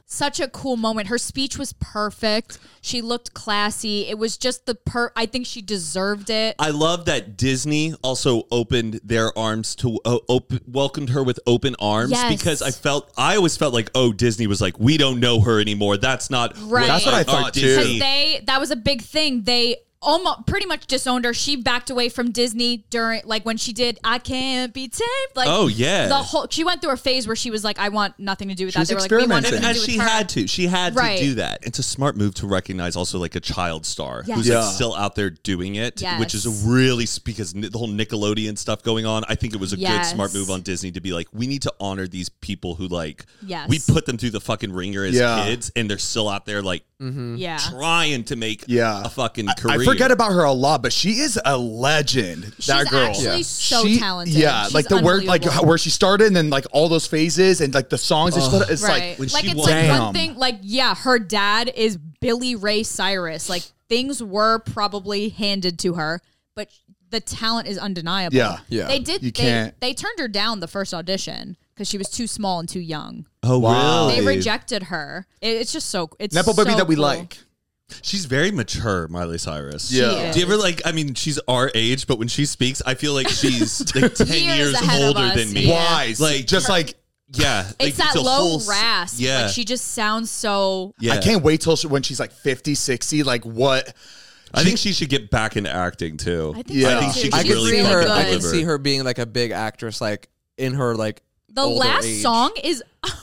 S5: such a cool moment. Her speech was perfect. She looked classy. It was just I think she deserved it.
S4: I love that Disney also opened their arms to welcomed her with open arms because I always felt like, oh, Disney was like, we don't know her anymore. That's not
S5: Right.
S2: That's what I thought too.
S5: Because that was a big thing. They almost pretty much disowned her. She backed away from Disney during when she did I Can't Be Tamed.
S4: Oh yeah.
S5: She went through a phase where she was like, I want nothing to do with that.
S2: was
S5: They were like, we want nothing
S2: experimenting.
S5: to do
S4: She
S5: with her.
S4: had to. She had
S5: Right.
S4: to do that. It's a smart move to recognize also like a child star
S5: Yes.
S4: who's
S2: Yeah.
S4: still out there doing it,
S5: Yes.
S4: which is a really because the whole Nickelodeon stuff going on. I think it was a good smart move on Disney to be like, we need to honor these people who
S5: Yes.
S4: we put them through the fucking ringer as kids, and they're still out there
S5: Yeah.
S4: trying to make a fucking career.
S2: I forget about her a lot, but she is a legend.
S5: She's
S2: that girl.
S5: actually so
S2: She-
S5: talented.
S2: Yeah,
S5: She's
S2: like the word, like
S5: unbelievable.
S2: where she started, and then like all those phases, and like the songs. It's
S5: Right.
S4: when
S5: Like
S4: she
S5: it's
S4: won-
S5: like one
S2: Damn.
S5: thing. Like her dad is Billy Ray Cyrus. Like things were probably handed to her, but the talent is undeniable.
S2: Yeah.
S1: Yeah.
S5: They did.
S2: You can't-
S5: They turned her down the first audition because she was too small and too young.
S4: Oh
S2: Wow.
S5: They
S4: really?
S5: rejected her. It's just so. It's
S2: Nepo baby
S5: so
S2: that we
S5: cool.
S2: like.
S4: She's very mature, Miley Cyrus.
S2: Yeah.
S4: Do you ever I mean, she's our age, but when she speaks, I feel like she's like 10
S5: Years
S4: years
S5: ahead of
S4: older
S5: us,
S4: than me.
S5: yeah.
S2: Wise,
S4: Like,
S2: just like
S4: Yeah.
S5: It's
S4: like,
S5: that
S4: a
S5: low
S4: whole
S5: rasp.
S4: Yeah.
S5: Like she just sounds so.
S4: yeah.
S2: I can't wait till when she's like 50, 60. Like what?
S4: I think she should get back into acting too.
S5: I think
S2: Yeah.
S5: so
S2: I think
S5: too.
S2: she
S1: I
S2: could
S1: can
S4: really
S1: see
S5: really
S1: her.
S4: fucking
S1: I can
S4: deliver.
S1: see her being like a big actress, like in her like
S5: The
S1: older
S5: last
S1: age.
S5: song is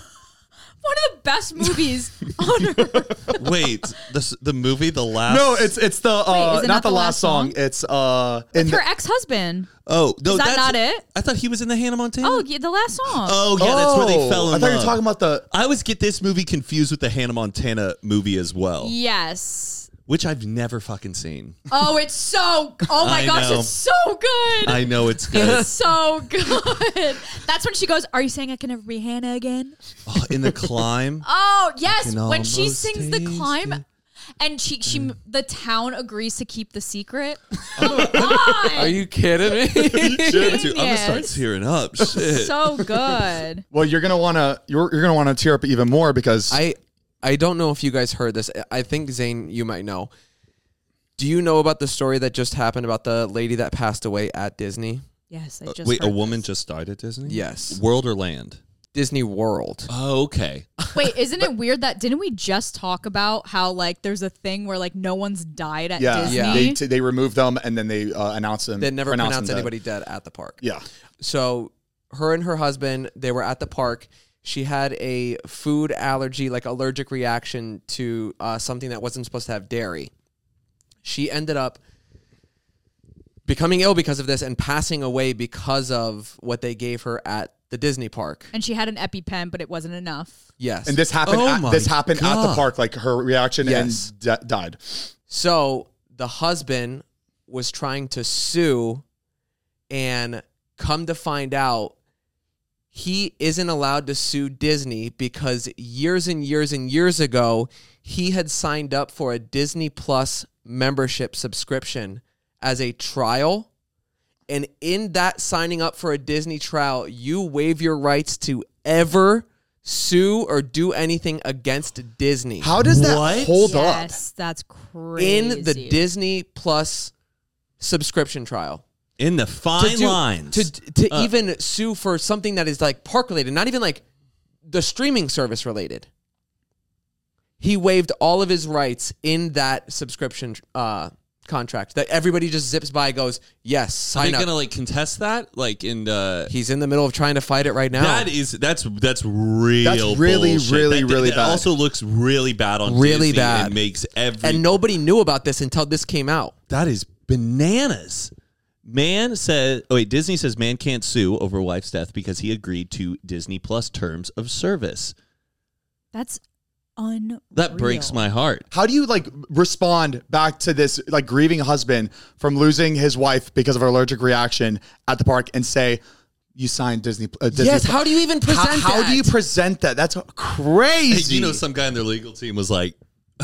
S5: one of the best movies on earth.
S4: Wait, the movie, the last.
S2: No, it's the
S5: Wait, is
S2: not
S5: it not
S2: the
S5: the
S2: last
S5: last
S2: song.
S5: song?
S2: It's
S5: With her ex-husband.
S4: Oh no,
S5: Is that
S4: that's
S5: not it?
S4: I thought he was in the Hannah Montana.
S5: Oh, yeah, the last song.
S4: Oh yeah, that's where they fell in
S2: I thought you
S4: love.
S2: were talking about the.
S4: I always get this movie confused with the Hannah Montana movie as well,
S5: Yes.
S4: which I've never fucking seen.
S5: Oh, it's so. Oh my
S4: I
S5: gosh,
S4: know.
S5: it's so good.
S4: I know it's good.
S5: It's so good. That's when she goes, "Are you saying I can never be Hannah again?"
S4: Oh, in the climb.
S5: Oh yes,
S4: can
S5: when she
S4: almost
S5: sings the
S4: taste
S5: climb,
S4: it.
S5: and she the town agrees to keep the secret. Oh my
S1: Are you kidding me?
S4: Shit, dude, I'm gonna start
S5: Yes.
S4: tearing up. Shit.
S5: so good.
S2: Well, you're gonna wanna tear up even more because
S1: I don't know if you guys heard this. I think Zane, you might know. Do you know about the story that just happened about the lady that passed away at Disney?
S5: Yes, I just
S4: Wait, a
S5: heard
S4: woman
S5: this.
S4: just died at Disney?
S1: Yes.
S4: World or land?
S1: Disney World.
S4: Oh, okay.
S5: Wait, isn't it weird that didn't we just talk about how like there's a thing where like no one's died at Disney?
S1: Yeah.
S2: they removed them and then they announced them.
S1: They never
S2: pronounced
S1: pronounced
S2: them dead.
S1: anybody dead at the park.
S2: Yeah.
S1: So her and her husband, they were at the park. She had a food allergy, like allergic reaction to something that wasn't supposed to have dairy. She ended up becoming ill because of this and passing away because of what they gave her at the Disney park.
S5: And she had an EpiPen, but it wasn't enough.
S1: Yes.
S2: And this happened.
S4: Oh
S2: at
S4: my
S2: the
S4: God.
S2: park. Like her reaction
S1: Yes.
S2: and died.
S1: So the husband was trying to sue, and come to find out, he isn't allowed to sue Disney because years and years and years ago, he had signed up for a Disney Plus membership subscription as a trial. And in that signing up for a Disney trial, you waive your rights to ever sue or do anything against Disney.
S2: How does that
S4: What?
S2: hold up?
S5: Yes, that's crazy.
S1: In the Disney Plus subscription trial.
S4: In the fine
S1: do-
S4: lines.
S1: To even sue for something that is like park related, not even like the streaming service related. He waived all of his rights in that subscription contract that everybody just zips by, goes, yes,
S4: Are they
S1: sign up.
S4: gonna like contest that? Like in
S1: He's in the middle of trying to fight it right now.
S4: that's real.
S2: That's really,
S4: bullshit.
S2: really, really
S4: that
S2: bad.
S4: also looks really bad on
S1: Really
S4: Disney
S1: bad.
S4: and makes every
S1: And nobody knew about this until this came out.
S4: that is bananas. Disney says man can't sue over wife's death because he agreed to Disney Plus terms of service.
S5: That's unreal.
S4: That breaks my heart.
S2: How do you like respond back to this like grieving husband from losing his wife because of an allergic reaction at the park and say you signed Disney? Disney
S1: Yes, how do you even present
S2: How
S1: that?
S2: do you present that? That's crazy.
S4: You know, some guy on their legal team was like,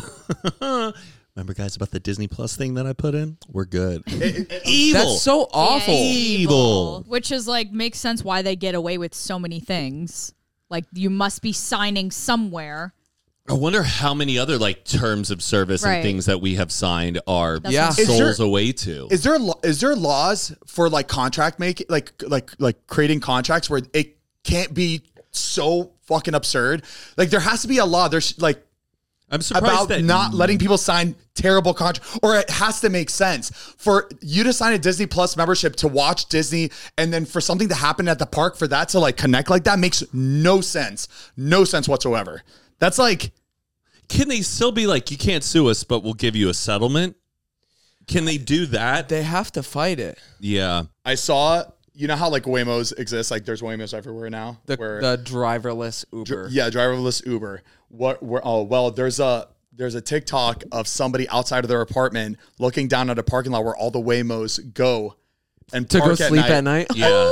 S4: remember guys about the Disney Plus thing that I put in? We're good. Evil.
S1: That's so awful.
S5: Yeah,
S4: Evil.
S5: Which is like makes sense why they get away with so many things. Like you must be signing somewhere
S4: I wonder how many other like terms of service
S5: Right.
S4: and things that we have signed are
S5: That's
S1: Yeah.
S5: what-
S4: souls away to.
S2: Is there laws for like contract making, like creating contracts where it can't be so fucking absurd? Like there has to be a law. There's like
S4: I'm surprised
S2: about
S4: that
S2: not letting people sign terrible contracts, or it has to make sense for you to sign a Disney Plus membership to watch Disney, and then for something to happen at the park for that to like connect like that makes no sense whatsoever. That's like,
S4: Can they still be like, you can't sue us, but we'll give you a settlement? Can they do that?
S1: They have to fight it.
S4: Yeah.
S2: I saw, you know how like Waymos exist, like there's Waymos everywhere now.
S1: The
S2: where
S1: driverless Uber.
S2: Yeah, driverless Uber. There's a TikTok of somebody outside of their apartment looking down at a parking lot where all the Waymos go and
S1: To
S2: park
S1: go sleep at night.
S4: Yeah.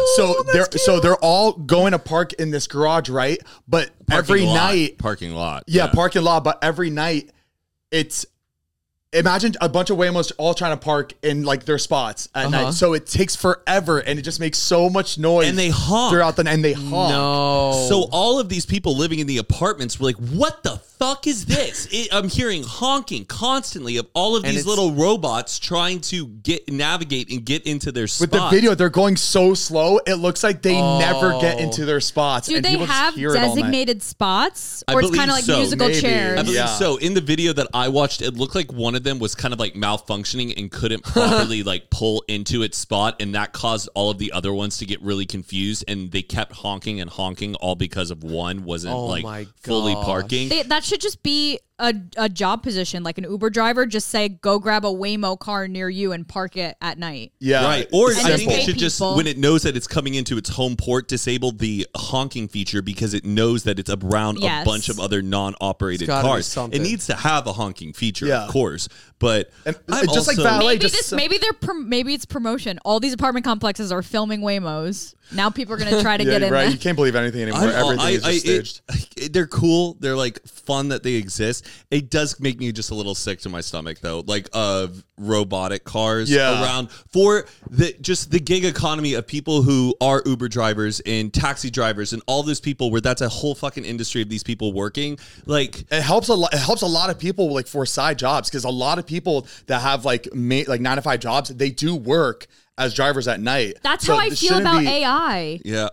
S2: So they're all going to park in this garage, right? But every
S4: Parking lot.
S2: night,
S4: Parking lot.
S2: yeah, parking lot. But every night, it's imagine a bunch of Waymos all trying to park in like their spots at night. So it takes forever, and it just makes so much noise.
S4: And they honk.
S2: throughout the night. And they honk.
S1: No.
S4: So all of these people living in the apartments were like, what the fuck is this? I'm hearing honking constantly of all of
S1: And
S4: these
S1: it's-
S4: little robots trying to navigate and get into their spots.
S2: With the video, they're going so slow. It looks like they never get into their spots.
S5: Do
S2: and
S5: they
S2: people just
S5: have
S2: hear it all night.
S5: designated spots,
S4: I
S5: or it's kind
S4: believe
S5: of like
S4: so.
S5: musical
S2: Maybe.
S5: chairs?
S4: I believe
S2: Yeah.
S4: so. In the video that I watched, it looked like one of them was kind of like malfunctioning and couldn't properly like pull into its spot, and that caused all of the other ones to get really confused, and they kept honking and honking all because of one wasn't
S1: Oh
S4: like
S1: my
S4: fully
S1: gosh.
S4: parking.
S5: That should just be a job position, like an Uber driver. Just say, go grab a Waymo car near you and park it at night.
S2: Yeah.
S4: Right. Or
S2: It's
S5: And
S4: I
S5: just
S4: think
S5: pay
S4: it should just,
S5: people.
S4: when it knows that it's coming into its home port, disable the honking feature because it knows that it's around
S5: Yes.
S4: a bunch of other non-operated
S1: It's gotta be
S4: cars. It
S1: something.
S4: needs to have a honking feature,
S2: Yeah.
S4: of course. But
S2: And
S4: I'm
S2: just like
S4: also-
S2: valet,
S5: Maybe
S2: just
S5: maybe it's promotion. All these apartment complexes are filming Waymos. Now people are gonna try to get in
S2: right.
S5: there.
S2: You can't believe anything anymore. Everything is just staged.
S4: They're cool. They're like fun that they exist. It does make me just a little sick to my stomach though, like of robotic cars around for the gig economy of people who are Uber drivers and taxi drivers and all those people where that's a whole fucking industry of these people working. Like
S2: It helps a lot. It helps a lot of people like for side jobs, because a lot of people that have like 9 to 5 jobs, they do work as drivers at night.
S5: That's
S2: So
S5: how I
S2: this
S5: feel
S2: shouldn't
S5: about
S2: be-
S5: AI.
S4: yeah,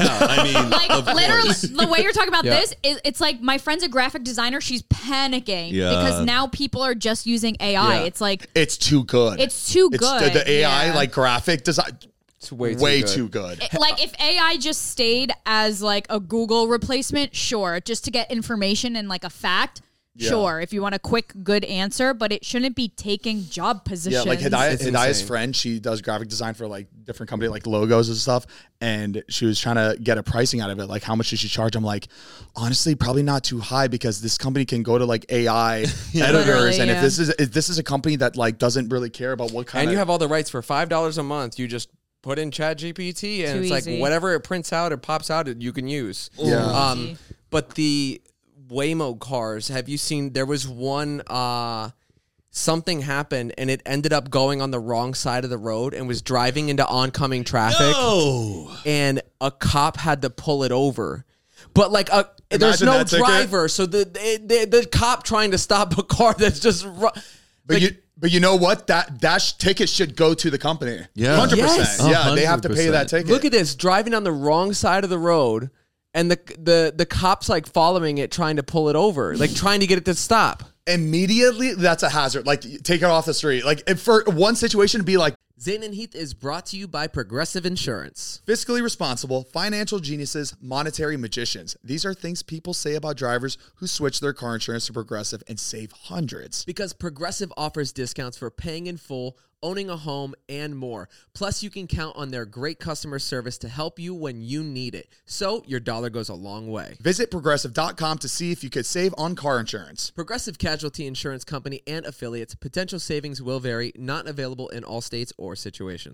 S4: I mean,
S5: Like
S4: of
S5: literally,
S4: course.
S5: the way you're talking about
S1: Yeah.
S5: this is it's like my friend's a graphic designer. She's panicking
S4: Yeah.
S5: because now people are just using AI.
S2: Yeah.
S5: It's like
S2: It's too good.
S5: it's too good.
S2: The AI
S5: Yeah.
S2: like graphic design.
S1: It's way
S2: Too good.
S5: Like if AI just stayed as like a Google replacement, sure, just to get information and like a fact. Sure, if you want a quick, good answer, but it shouldn't be taking job positions.
S2: Yeah, like
S1: It's
S2: Hidaya's
S1: insane.
S2: friend, she does graphic design for like different company, like logos and stuff. And she was trying to get a pricing out of it. Like, how much does she charge? I'm like, honestly, probably not too high, because this company can go to like AI editors.
S5: Literally,
S2: And
S5: yeah.
S2: if this is a company that like doesn't really care about what kind
S1: And
S2: of
S1: you have all the rights for $5 a month. You just put in ChatGPT, and
S5: Too
S1: it's
S5: easy.
S1: like whatever it prints out or pops out, you can use.
S2: Yeah.
S5: Easy.
S1: But the Waymo cars, have you seen? There was one. Something happened, and it ended up going on the wrong side of the road and was driving into oncoming traffic.
S4: Oh,
S1: And a cop had to pull it over. But like there's
S2: Imagine
S1: no
S2: that ticket.
S1: driver, so the cop trying to stop a car that's just
S2: But you know what? That ticket should go to the company.
S4: Yeah.
S2: 100%.
S1: Yes.
S2: Yeah, they have to pay
S4: 100%.
S2: that ticket.
S1: Look at this, driving on the wrong side of the road, and the cops like following it, trying to pull it over, like trying to get it to stop.
S2: Immediately, that's a hazard. Like, take it off the street. Like, if for one situation to be like,
S1: Zane and Heath is brought to you by Progressive Insurance.
S2: fiscally responsible, financial geniuses, monetary magicians. These are things people say about drivers who switch their car insurance to Progressive and save hundreds.
S1: Because Progressive offers discounts for paying in full, owning a home, and more. Plus, you can count on their great customer service to help you when you need it. So your dollar goes a long way.
S2: Visit progressive.com to see if you could save on car insurance.
S1: Progressive Casualty Insurance Company and affiliates. Potential savings will vary. Not available in all states or situations.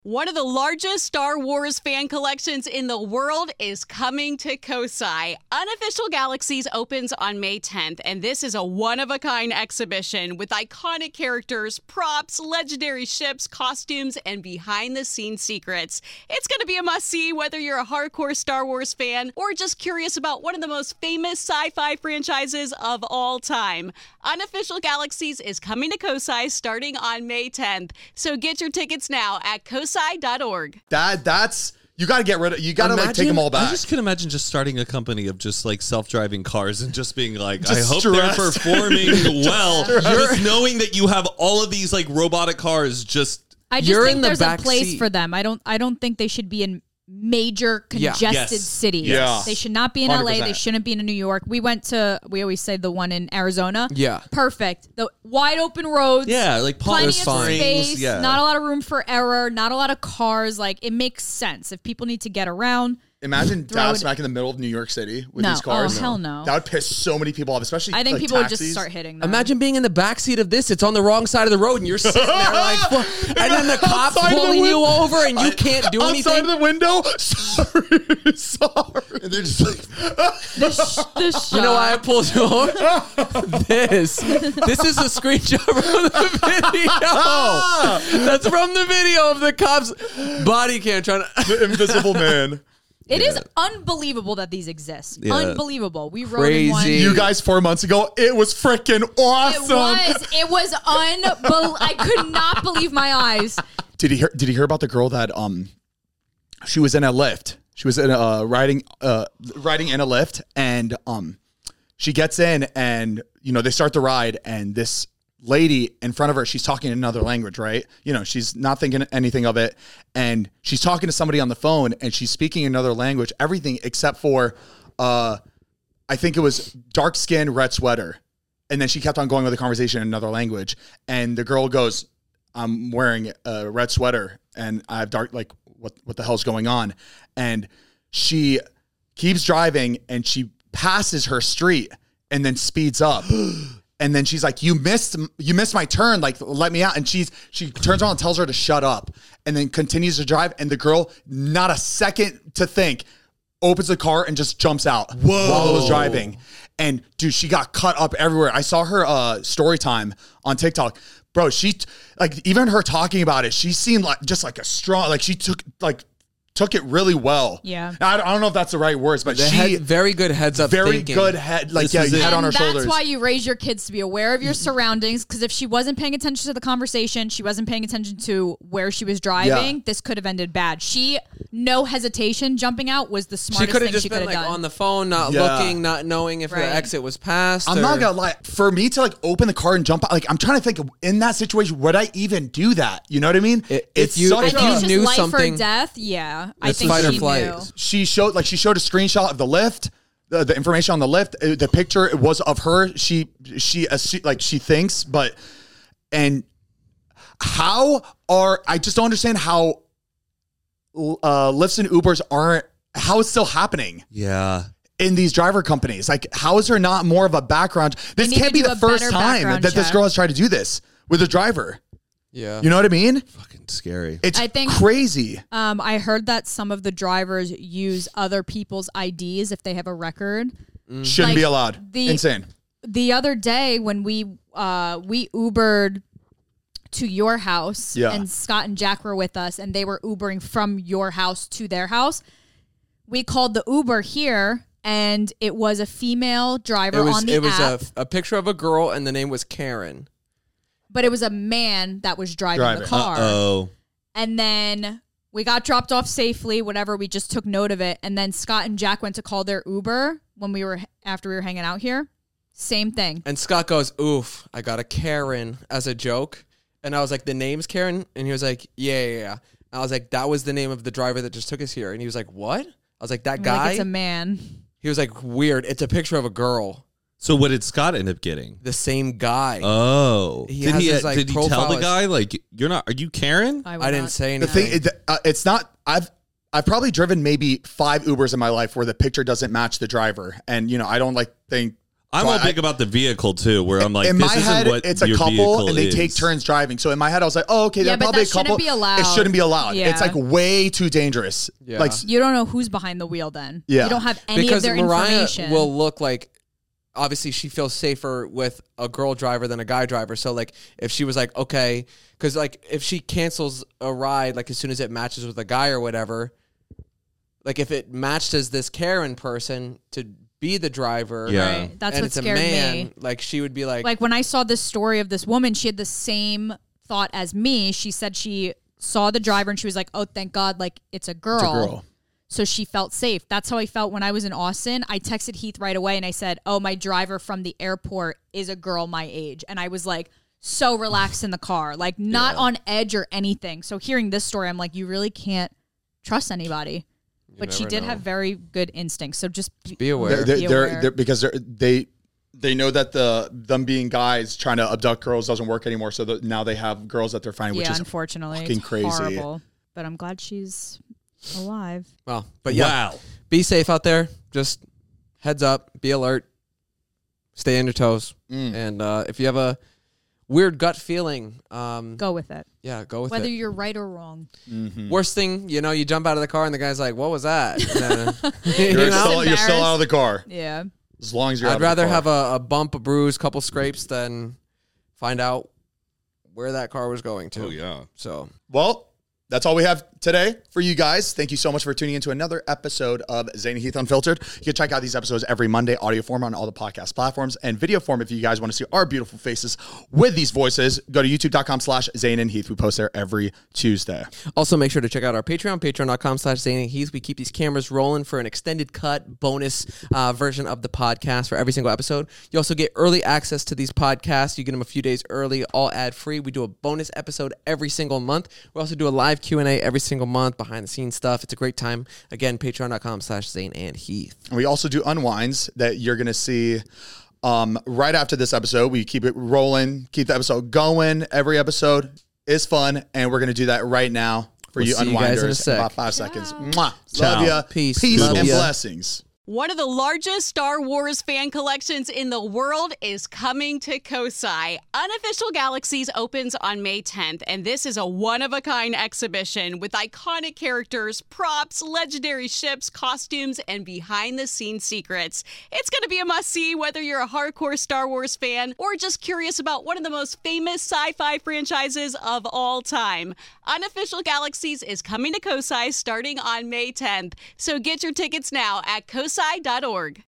S3: One of the largest Star Wars fan collections in the world is coming to Kosai. Unofficial Galaxies opens on May 10th, and this is a one-of-a-kind exhibition with iconic characters, props, legendary ships, costumes, and behind-the-scenes secrets. It's going to be a must-see whether you're a hardcore Star Wars fan or just curious about one of the most famous sci-fi franchises of all time. Unofficial Galaxies is coming to Kosai starting on May 10th, so get your tickets now at kosai.org.
S2: That's you got to get rid of. You got to like take them all back.
S4: I just can imagine just starting a company of just like self-driving cars and just being like,
S2: Just
S4: I hope
S2: stressed.
S4: they're performing well. Just knowing that you have all of these like robotic cars just.
S5: I just
S1: You're
S5: think
S1: in the
S5: there's a
S1: back
S5: place
S1: seat.
S5: for them. I don't think they should be in major congested
S4: Yes.
S5: cities.
S2: Yeah.
S5: They should not be in LA.
S2: 100%.
S5: They shouldn't be in New York. We always say the one in Arizona.
S1: Yeah.
S5: Perfect. The wide open roads.
S4: Yeah, like Palm
S5: Plenty of
S4: Springs.
S5: space,
S4: Yeah.
S5: not a lot of room for error, not a lot of cars. Like, it makes sense. If people need to get around,
S2: Imagine
S5: Throw
S2: Dallas
S5: it-
S2: smack in the middle of New York City with
S5: No.
S2: these cars.
S5: Oh, hell no.
S2: That would piss so many people off, especially
S5: I think
S2: like,
S5: people would
S2: taxis.
S5: just start hitting them.
S1: Imagine being in the backseat of this. It's on the wrong side of the road, and you're sitting there like, and then the cops
S2: Outside of the
S1: pulling you
S2: window.
S1: over, and you can't do
S2: Outside
S1: anything.
S2: of the window. Sorry.
S4: And they're just like,
S5: this
S1: You know why I
S5: shot.
S1: pulled you over? This is a screenshot from the video. That's from the video of the cops' body cam trying to.
S2: The Invisible Man.
S5: It is unbelievable that these exist.
S4: Yeah.
S5: Unbelievable. We wrote in one.
S1: Crazy.
S2: You guys 4 months ago, it was freaking awesome.
S5: It was unbelievable. I could not believe my eyes.
S2: Did he hear about the girl that she was in a lift? She was in riding in a lift, and she gets in, and they start the ride, and this lady in front of her, she's talking in another language, right? She's not thinking anything of it, and she's talking to somebody on the phone, and she's speaking another language, everything except for I think it was dark skin, red sweater, and then she kept on going with the conversation in another language, and the girl goes, I'm wearing a red sweater and I have dark, like, what the hell's going on? And she keeps driving and she passes her street and then speeds up. And then she's like, you missed my turn. Like, let me out. And she turns around and tells her to shut up and then continues to drive. And the girl, not a second to think, opens the car and just jumps out while it was driving. And dude, she got cut up everywhere. I saw her story time on TikTok. Bro, she even her talking about it, she seemed like just like a strong, like she took it really well.
S5: Yeah.
S2: I don't know if that's the right words, but she
S1: very good heads up.
S2: very
S1: thinking.
S2: good head, like
S4: This was it.
S2: head on her
S5: And that's
S2: shoulders.
S5: why you raise your kids to be aware of your surroundings. Because if she wasn't paying attention to the conversation, she wasn't paying attention to where she was driving,
S2: Yeah.
S5: this could have ended bad. No hesitation, jumping out was the
S1: She
S5: smartest
S1: could
S5: thing
S1: have just
S5: she
S1: been
S5: could have
S1: like
S5: done.
S1: on the phone, not
S2: Yeah.
S1: looking, not knowing if
S5: Right.
S1: the exit was passed.
S2: I'm
S1: or-
S2: not gonna lie. For me to like open the car and jump out, like I'm trying to think of, in that situation, would I even do that? You know what I mean?
S1: If you-
S5: I
S1: if
S5: think
S1: you
S5: it's just
S1: knew
S5: life
S1: something-
S5: or death. Yeah, I
S1: It's
S5: think
S1: fight or
S5: she
S1: flight.
S5: knew.
S2: she showed a screenshot of the lift, the information on the lift. The picture was of her. She thinks, but and I just don't understand how Lyfts and Ubers how it's still happening
S4: yeah.
S2: in these driver companies. Like, how is there not more of a background? This
S5: need
S2: can't
S5: to
S2: be
S5: do
S2: the
S5: a
S2: first
S5: better
S2: time
S5: background
S2: that this
S5: check.
S2: girl has tried to do this with a driver.
S1: Yeah.
S2: You know what I mean?
S4: Fucking scary.
S2: It's
S5: I think-
S2: crazy.
S5: I heard that some of the drivers use other people's IDs if they have a record.
S2: Shouldn't
S5: Like,
S2: be allowed. Insane.
S5: The other day when we Ubered to your house,
S2: Yeah.
S5: and Scott and Jack were with us, and they were Ubering from your house to their house. We called the Uber here, and it was a female driver on the app,
S1: a picture of a girl, and the name was Karen.
S5: but it was a man that was driving the
S2: Driving.
S5: car.
S4: Oh.
S5: And then we got dropped off safely, whatever. We just took note of it. And then Scott and Jack went to call their Uber after we were hanging out here. Same thing.
S1: And Scott goes, "Oof, I got a Karen" as a joke. And I was like, "The name's Karen?" And he was like, Yeah. I was like, "That was the name of the driver that just took us here." And he was like, "What?" I was like, "That
S5: We're
S1: guy?"
S5: like, it's a man.
S1: He was like, "Weird. It's a picture of a girl."
S4: So what did Scott end up getting?
S1: The same guy.
S4: Oh.
S1: He
S4: Did
S1: has
S4: he
S1: his, like,
S4: did he tell
S1: profile
S4: the
S1: is-
S4: guy like are you Karen?
S5: would
S1: I didn't
S5: not.
S1: say
S2: The
S1: anything.
S2: thing, it's not. I've probably driven maybe 5 Ubers in my life where the picture doesn't match the driver, and I don't think
S4: I'm
S2: So
S4: all big about the vehicle too, where I'm like,
S2: in
S4: this
S2: my
S4: isn't
S2: head,
S4: what
S2: it's a
S4: your
S2: couple
S4: vehicle
S2: and they
S4: is.
S2: take turns driving. So in my head, I was like, oh, okay,
S5: Yeah,
S2: they're
S5: but
S2: probably a
S5: that shouldn't
S2: couple.
S5: be allowed.
S2: It shouldn't be allowed.
S5: Yeah.
S2: It's like way too dangerous.
S1: Yeah.
S2: Like,
S5: You don't know who's behind the wheel then.
S2: Yeah.
S5: You don't have any
S1: because
S5: of their
S1: Mariah
S5: information.
S1: will look like, obviously she feels safer with a girl driver than a guy driver. So like if she was like, okay, because like if she cancels a ride, like as soon as it matches with a guy or whatever, like if it matched as this Karen person to be the driver,
S4: Yeah.
S5: Right. That's
S1: and
S5: what
S1: it's a
S5: scared
S1: man,
S5: me.
S1: like she would be like,
S5: Like when I saw this story of this woman, she had the same thought as me. She said she saw the driver and she was like, oh, thank God, like it's a girl.
S2: it's a girl.
S5: So she felt safe. That's how I felt when I was in Austin. I texted Heath right away and I said, oh, my driver from the airport is a girl my age. And I was like so relaxed in the car, like not on edge or anything. So hearing this story, I'm like, you really can't trust anybody. But she
S1: never
S5: did
S1: know.
S5: have very good instincts. So just
S1: be aware.
S5: Be aware.
S2: They're because they know that them being guys trying to abduct girls doesn't work anymore. So now they have girls that they're finding, which
S5: yeah,
S2: is
S5: unfortunately,
S2: fucking
S5: it's
S2: crazy.
S5: horrible. But I'm glad she's alive.
S1: Well, but yeah,
S4: Wow.
S1: be safe out there. Just heads up, be alert, stay on your toes. And if you have a weird gut feeling,
S5: Go with it.
S1: yeah, go with
S5: Whether
S1: it.
S5: you're right or wrong.
S1: Worst thing, you know, you jump out of the car and the guy's like, what was that?
S2: You're still out of the car
S5: Yeah.
S2: as long as you're. out
S1: I'd
S2: of the
S1: rather
S2: car.
S1: have a bump, a bruise, couple scrapes than find out where that car was going to.
S4: Oh, yeah.
S1: So
S2: Well, that's all we have today for you guys. Thank you so much for tuning into another episode of Zane and Heath Unfiltered. You can check out these episodes every Monday, audio form on all the podcast platforms, and video form if you guys want to see our beautiful faces with these voices. Go to youtube.com/Zane and Heath. We post there every Tuesday.
S1: also make sure to check out our Patreon, patreon.com/Zane and Heath. We keep these cameras rolling for an extended cut bonus version of the podcast for every single episode. You also get early access to these podcasts. You get them a few days early, all ad free. We do a bonus episode every single month. We also do a live Q&A every single month, behind the scenes stuff. It's a great time. Again, patreon.com/Zane and Heath.
S2: And we also do unwinds that you're going to see right after this episode. We keep it rolling, keep the episode going. Every episode is fun, and we're going to do that right now for
S1: We'll
S2: you
S1: see you guys in a
S2: unwinders
S1: sec.
S2: about 5 seconds. Mwah.
S4: Ciao.
S2: Love ya.
S1: Peace.
S2: Peace
S1: Love
S2: and
S1: ya.
S2: blessings.
S3: One of the largest Star Wars fan collections in the world is coming to Kosai. Unofficial Galaxies opens on May 10th, and this is a one-of-a-kind exhibition with iconic characters, props, legendary ships, costumes, and behind-the-scenes secrets. It's going to be a must-see whether you're a hardcore Star Wars fan or just curious about one of the most famous sci-fi franchises of all time. Unofficial Galaxies is coming to Kosai starting on May 10th, so get your tickets now at kosai.org.